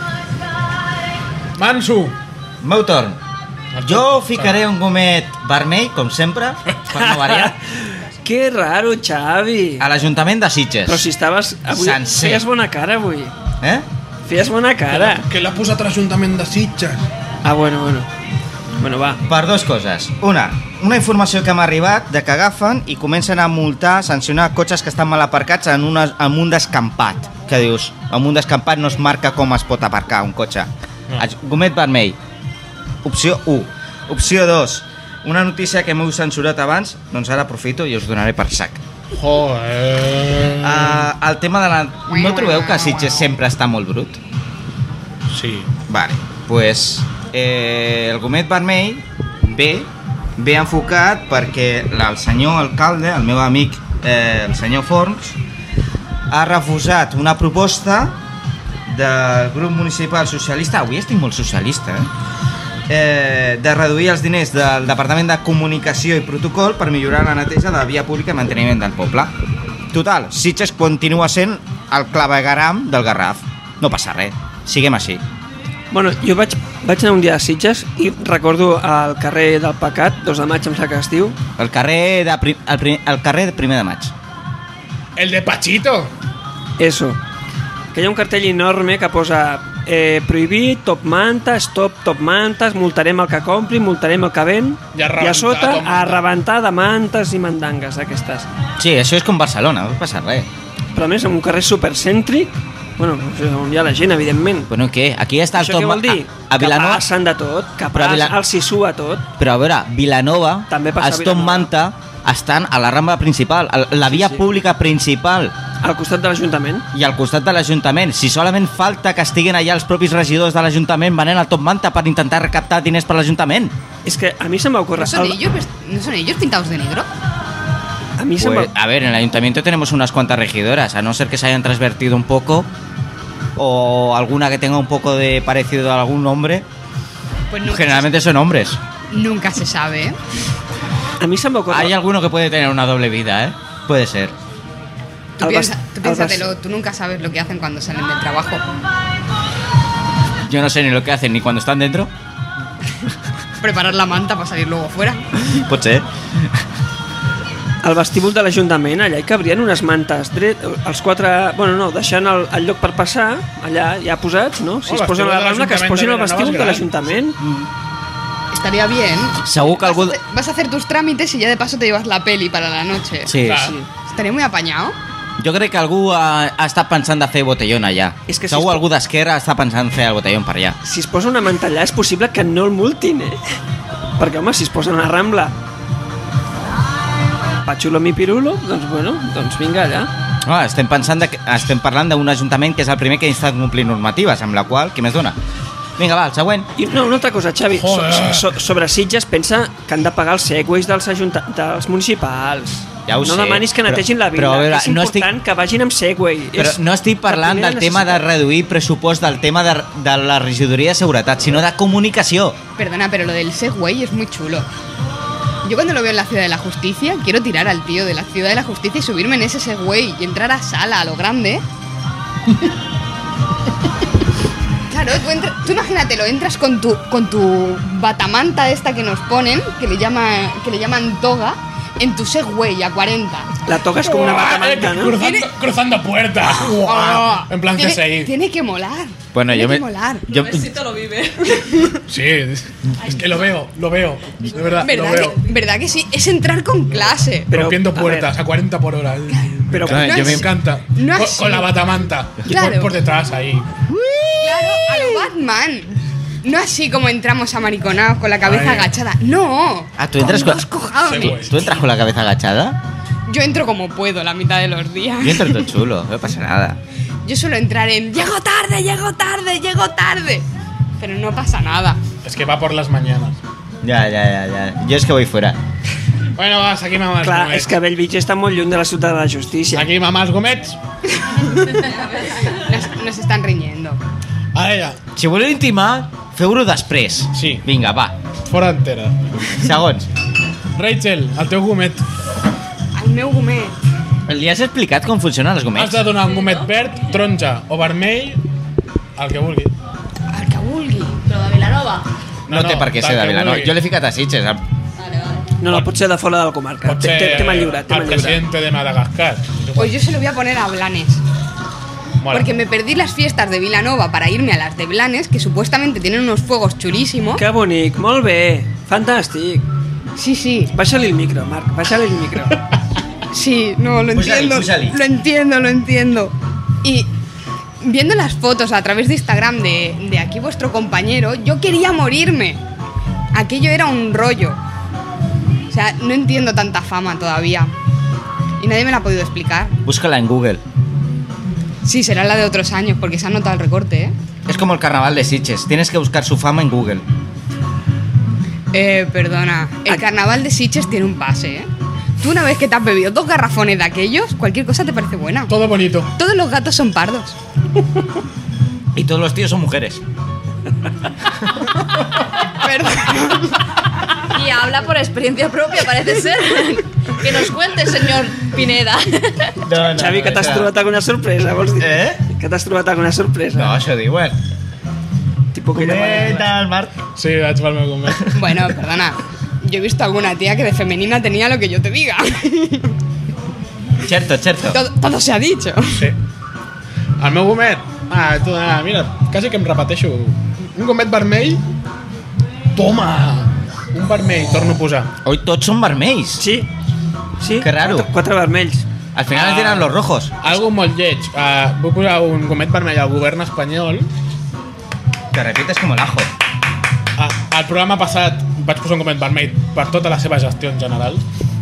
Manso! meu torn. Jo ficaré un gomet vermell, com sempre, per no variar, Que raro, Xavi. a l'Ajuntament de Sitges. Però si estaves... Avui Sencer. feies bona cara, avui. Eh? Feies bona cara. Que l'ha posat a l'Ajuntament de Sitges. Ah, bueno, bueno. Bueno, va. Per dues coses. Una, una informació que m'ha arribat de que agafen i comencen a multar, sancionar cotxes que estan mal aparcats en, una, en un descampat. Que dius, en un descampat no es marca com es pot aparcar un cotxe. No. Gomet vermell. Opció u. Opció dos. Una notícia que m'heu censurat abans, doncs ara aprofito i us donaré per sac. Joder... Uh, el tema de la... No trobeu que Sitges sempre està molt brut? Sí. Vale, pues eh, el gomet vermell ve, ve enfocat perquè el senyor alcalde, el meu amic eh, el senyor Forns, ha refusat una proposta del grup municipal socialista, avui estic molt socialista, eh? Eh, de reduir els diners del Departament de Comunicació i Protocol per millorar la neteja de la via pública i manteniment del poble. Total, Sitges continua sent el clavegaram del Garraf. No passa res, siguem així. Bueno, jo vaig, vaig anar un dia a Sitges i recordo al carrer del Pecat, dos de maig em sembla que es diu. El carrer de, prim, el, prim, el carrer de primer de maig. El de Pachito! Eso. Que hi ha un cartell enorme que posa eh, prohibit, top manta, stop top mantes, multarem el que compri, multarem el que ven, I a i a rebentar sota top manta. a rebentar de mantes i mandangues d'aquestes. Sí, això és com Barcelona, no passa res. Però a més, en un carrer supercèntric, bueno, on hi ha la gent, evidentment. Bueno, què? Aquí està el Això què top... vol dir? A, a Vilanova... Que passen de tot, que Però a passen, Vila- el sisú a tot. Però a veure, Vilanova, També passa a els top Vilanova. manta estan a la rambla principal, a la via sí. pública principal Al costat de l'Ajuntament. i al costat de l'Ajuntament. Si solament falta que estiguin allà els propis regidors de l'Ajuntament venent el top manta per intentar recaptar diners per l'Ajuntament. És que a mi se m'ocorre... ¿No son, el- ellos, vest- ¿No son ellos pintados de negro? A mi se Pues, m'ocorre... a ver, en el Ayuntamiento tenemos unas cuantas regidoras, a no ser que se hayan transvertido un poco o alguna que tenga un poco de parecido a algún hombre. Pues nunca, Generalmente son hombres. se, nunca se sabe, ¿eh? A mi se m'ocorre... Hay alguno que puede tener una doble vida, ¿eh? Puede ser. Tú, Al piensa, bas- tú al piénsatelo, tú nunca sabes lo que hacen cuando salen del trabajo. Yo no sé ni lo que hacen ni cuando están dentro. Preparar la manta para salir luego fuera. Pot ser. Al vestíbul de l'Ajuntament, allà hi cabrien unes mantes dret, els quatre, bueno, no, deixant el, el lloc per passar, allà ja posats, no? Si Oh, es posen a la vestíbul de Rambla, que es l'Ajuntament posin de al Vilanova vestíbul és de gran. l'Ajuntament. estaría bien. Segur que algú... Vas a, hacer, vas a hacer tus trámites y ya de paso te llevas la peli para la noche. Sí, Clar. sí. Estaría muy apañado. Jo crec que algú ha, ha estat pensant de fer botellón allà. És que si Segur es- algú d'Esquerra està pensant fer el botellón per allà. Si es posa una manta allà és possible que no el multin, eh? Perquè, home, si es posa una Rambla Pachulo mi pirulo, doncs bueno, doncs vinga allà. No, estem, pensant de, que- estem parlant d'un ajuntament que és el primer que està complint normatives, amb la qual, què més dona? Vinga, va, el següent. I no, una altra cosa, Xavi, so, Joder. so, sobre Sitges pensa que han de pagar els segways dels, ajunta dels municipals. Ja ho no sé, demanis que netegin però- la vila, però, a veure, és no important estic- que vagin amb segway. Però És no estic parlant la del primera tema de necessitat. reduir pressupost, del tema de, de la regidoria de seguretat, sinó de comunicació. Perdona, pero lo del Segway es muy chulo. Yo cuando lo veo en la Ciudad de la Justicia, quiero tirar al tío de la Ciudad de la Justicia y subirme en ese Segway y entrar a sala a lo grande. Claro, tú, entra- tú imagínatelo, entras con tu, con tu batamanta esta que nos ponen, que le, llama, que le llaman toga, en tu Segway a cuarenta. La toca és com una batamanta, no? Cruzando, cruzando puertas. Oh, En plan tiene, C S I. tiene que molar. Bueno, tiene yo que me- molar. yo- Besito lo vive. Sí, es que lo veo, lo veo. De verdad, lo ¿Verdad veo. que, ¿Verdad que sí? Es entrar con clase. Pero, Rompiendo a puertas ver. a cuarenta por hora. Pero Claro, Yo yo me me- encanta. No con, así. con la batamanta. Claro. Por, por detrás ahí. Claro, a lo Batman. No así como entramos amariconados con la cabeza Ay. agachada. No. Ah, ¿tú entras con con- dos cojones. Segway. ¿Tú entras con la cabeza agachada? Yo entro como puedo la mitad de los días. Yo entro todo chulo, no pasa nada. Yo suelo entrar en llego tarde, llego tarde, llego tarde. Pero no pasa nada. Es que va por las mañanas. Ya, ya, ya, ya. Yo es que voy fuera. Bueno, va, seguim amb els Clar, gomets. és que Bellvitge està molt lluny de la ciutat de la justícia. Seguim amb els gomets. Nos, nos están riñendo. Ara ja, Si voleu intimar, feu-ho després. Sí. Vinga, va. fora entera. Segons. Rachel, el teu gomet. Al meu gomet. Li has explicat com funcionen els Has gomets? de donar un gomet verd, taronja o vermell, el que vulgui. Al que vulgui. Però de Vilanova. No, no té per què ser de Vilanova. Jo l'he ficat a Sitges. Vale, vale. No, no, pot ser de fora de la comarca. Pot Té- ser té- Tema lliure, tema el lliure. presidente de Madagascar. Pues yo se lo voy a poner a Blanes. Mola. Porque me perdí las fiestas de Vilanova para irme a las de Blanes, que supuestamente tienen unos fuegos chulísimos. Que bonic, molt bé, fantàstic. Sí, sí. Baixa-li el micro, Marc, baixa-li el micro. Sí, no, lo Púsali, entiendo. púsali. Lo entiendo, lo entiendo. Y viendo las fotos a través de Instagram de, de aquí vuestro compañero, yo quería morirme. Aquello era un rollo. O sea, no entiendo tanta fama todavía. Y nadie me la ha podido explicar. Búscala en Google. Sí, será la de otros años, porque se ha notado el recorte, ¿eh? Es como el carnaval de Sitges. Tienes que buscar su fama en Google. Eh, perdona. El carnaval de Sitges tiene un pase, ¿eh? Tú una vez que te has bebido dos garrafones de aquellos, cualquier cosa te parece buena. Todo bonito. Todos los gatos son pardos. Y todos los tíos son mujeres. Perdón. Y habla por experiencia propia, parece ser. Que nos cuente, señor Pineda. No, no, Xavi, que t'has trobat alguna sorpresa, vols dir? Eh? Que t'has trobat alguna sorpresa? No, això diuen. Tipo que ¿Qué tal, Marc? Sí, vaig pel meu gomet. Bueno, perdona. Yo he visto alguna tía que de femenina tenía lo que yo te diga. Cierto, cierto. Todo, todo se ha dicho. Sí. El meu gomet? Ah, tu, ah, mira, quasi que em repeteixo. Un gomet vermell? Toma! Un vermell, torno a posar. Hoy tots són vermells. Sí, sí. Que raro. Quatre, quatre vermells. Al final ens diran los rojos. Algo molt lleig. Uh, vull posar un gomet vermell al govern espanyol. Te repites como el ajo. Uh, al programa passat vaig posar un gomet vermell per tota la seva gestió en general.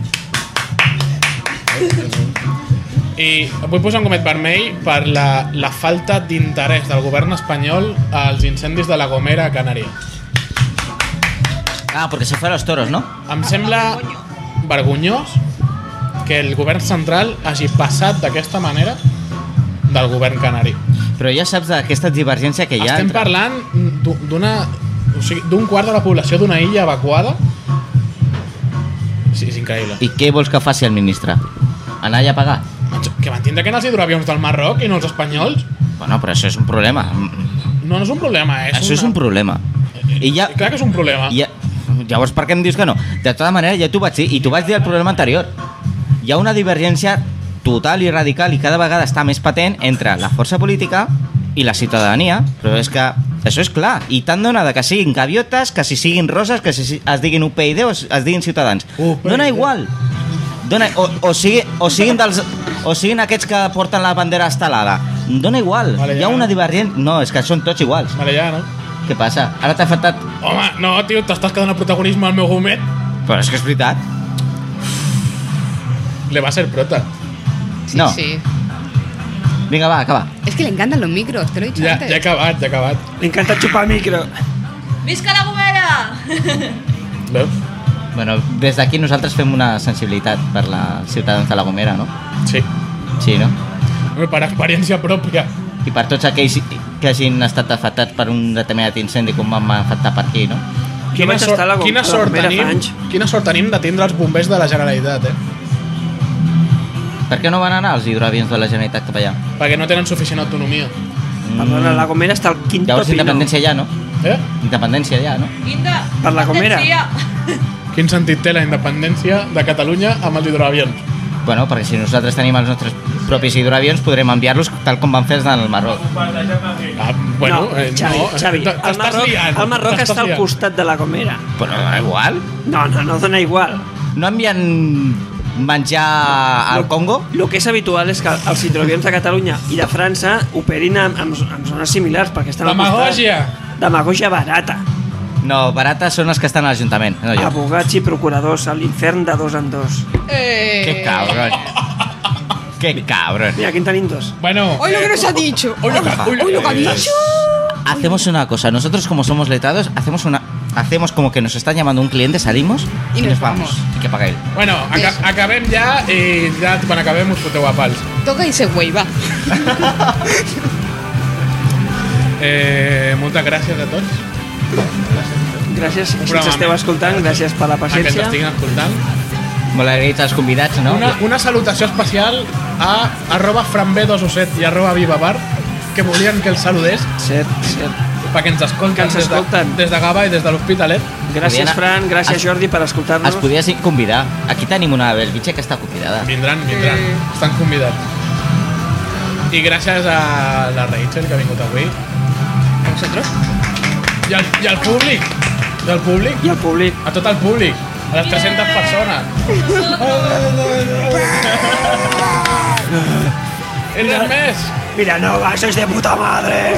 I vull posar un gomet vermell per la, la falta d'interès del govern espanyol als incendis de la Gomera a Canàries. Ah, porque se fue a los toros, ¿no? Em sembla vergonyós que el govern central hagi passat d'aquesta manera del govern canari. Però ja saps d'aquesta divergència que hi ha Estem entre... parlant d'u- d'una... O sigui, d'un quart de la població d'una illa evacuada. Sí, és increïble. I què vols que faci el ministre? Anar allà a pagar? Que van tindre que anar als hidroavions del Marroc i no els espanyols. Bueno, però això és un problema. No, no és un problema. És Això una... és un problema. I ja... Clar que és un problema. I ja... Llavors, per què em dius que no? De tota manera, ja t'ho vaig dir, i t'ho vaig dir al programa anterior. Hi ha una divergència total i radical i cada vegada està més patent entre la força política i la ciutadania, però és que això és clar, i tant dona de que siguin gaviotes, que si siguin roses, que si es diguin U P y D o es diguin Ciutadans. U P y D. Dona igual. Dona, o, o, sigui, o, siguin dels, o siguin aquests que porten la bandera estelada. Dona igual. Vale, Hi ha ja. una divergent... No, és que són tots iguals. Vale, ja, no? Què passa? Ara t'ha afectat... Home, no, tio, t'estàs quedant el protagonisme al meu gomet. Però és que és veritat. Le va a ser prota. Sí, No. sí. Vinga, va, acaba. Es que le encantan los micros, te lo he dicho Ja, antes. ja he acabat, ja he acabat. Li encanta xupar micro. Visca la Gomera! Veus? Bueno, des d'aquí nosaltres fem una sensibilitat per la ciutadans de la Gomera, no? Sí. Sí, no? Home, per experiència pròpia. I per tots aquells que hagin estat afectats per un determinat incendi com vam afectar per aquí, no? Jo vaig estar a la Gom- quina a la sort Gomera fa tenim, anys. quina sort tenim de tindre els bombers de la Generalitat, eh? Per què no van anar els hidroavions de la Generalitat cap allà? Perquè no tenen suficient autonomia. Perdona, la Gomera està al quinto Llavors pino. independència ja, no? Eh? Independència ja, no? Guinda! Per la Gomera. Atenció. Quin sentit té la independència de Catalunya amb els hidroavions? Bueno, perquè si nosaltres tenim els nostres propis hidroavions podrem enviar-los tal com van fer els del Marroc. Ah, bueno, no, eh, Xavi, no. Xavi, el T'estàs Marroc, liant, el Marroc t'estàs està al liant. costat de la Gomera. Però no dona igual. No, no, no dona igual. No envien menjar al Congo? El que és habitual és que els hidroavions de Catalunya i de França operin en, en, en zones similars perquè estan al costat. Demagògia! Demagògia barata. No, barates són els que estan a l'Ajuntament, no jo. Abogats i procuradors a l'infern de dos en dos. Eh... Que cabron. Que cabron. Mira, aquí en tenim dos. Bueno, Hoy lo que nos ha dicho. Hoy lo que- hoy lo Hoy lo que ha que- dicho. Hacemos una cosa, nosotros como somos letrados, hacemos una hacemos como que nos está llamando un cliente, salimos Y y, nos nos vamos. vamos. I que paga ell. bueno aca Eso. acabem ja i ja quan acabem us foteu a pals. Toca y se güey, va. Eh, moltes gràcies a tots. Gràcies, si ens Programa esteu més. escoltant, gràcies per la A que ens paciència. estiguin escoltant. Molt agraïts als convidats, no? Una, una salutació especial a arroba franb dos o set i arroba vivabar que volien que els saludés Cert, cert. perquè ens escolten, Que ens des, de, escolten. des de Gava i des de l'Hospitalet. Gràcies, Podien- Fran, gràcies, es- Jordi, per Es escoltar-nos. podia convidar. Aquí tenim una Belvitge que està convidada. Vindran, vindran, Eh. estan convidats. I gràcies a la Rachel que ha vingut avui. ¿A vosotros? I al, i al públic. I al públic. I al públic. A tot el públic. A les tres-centes persones. I res més. Vilanova, sois de puta madre.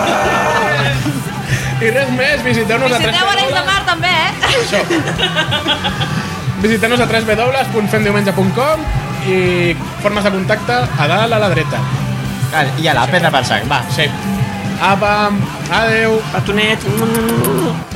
I res més. Visiteu-nos a tres Visiteu Arenys de Mar també, eh? Això. Visiteu-nos a w w w punt fem diumenge punt com i formes de contacte a dalt a la dreta. I a la prendre per sac, va. Sí. Apa, adeu. Petonet.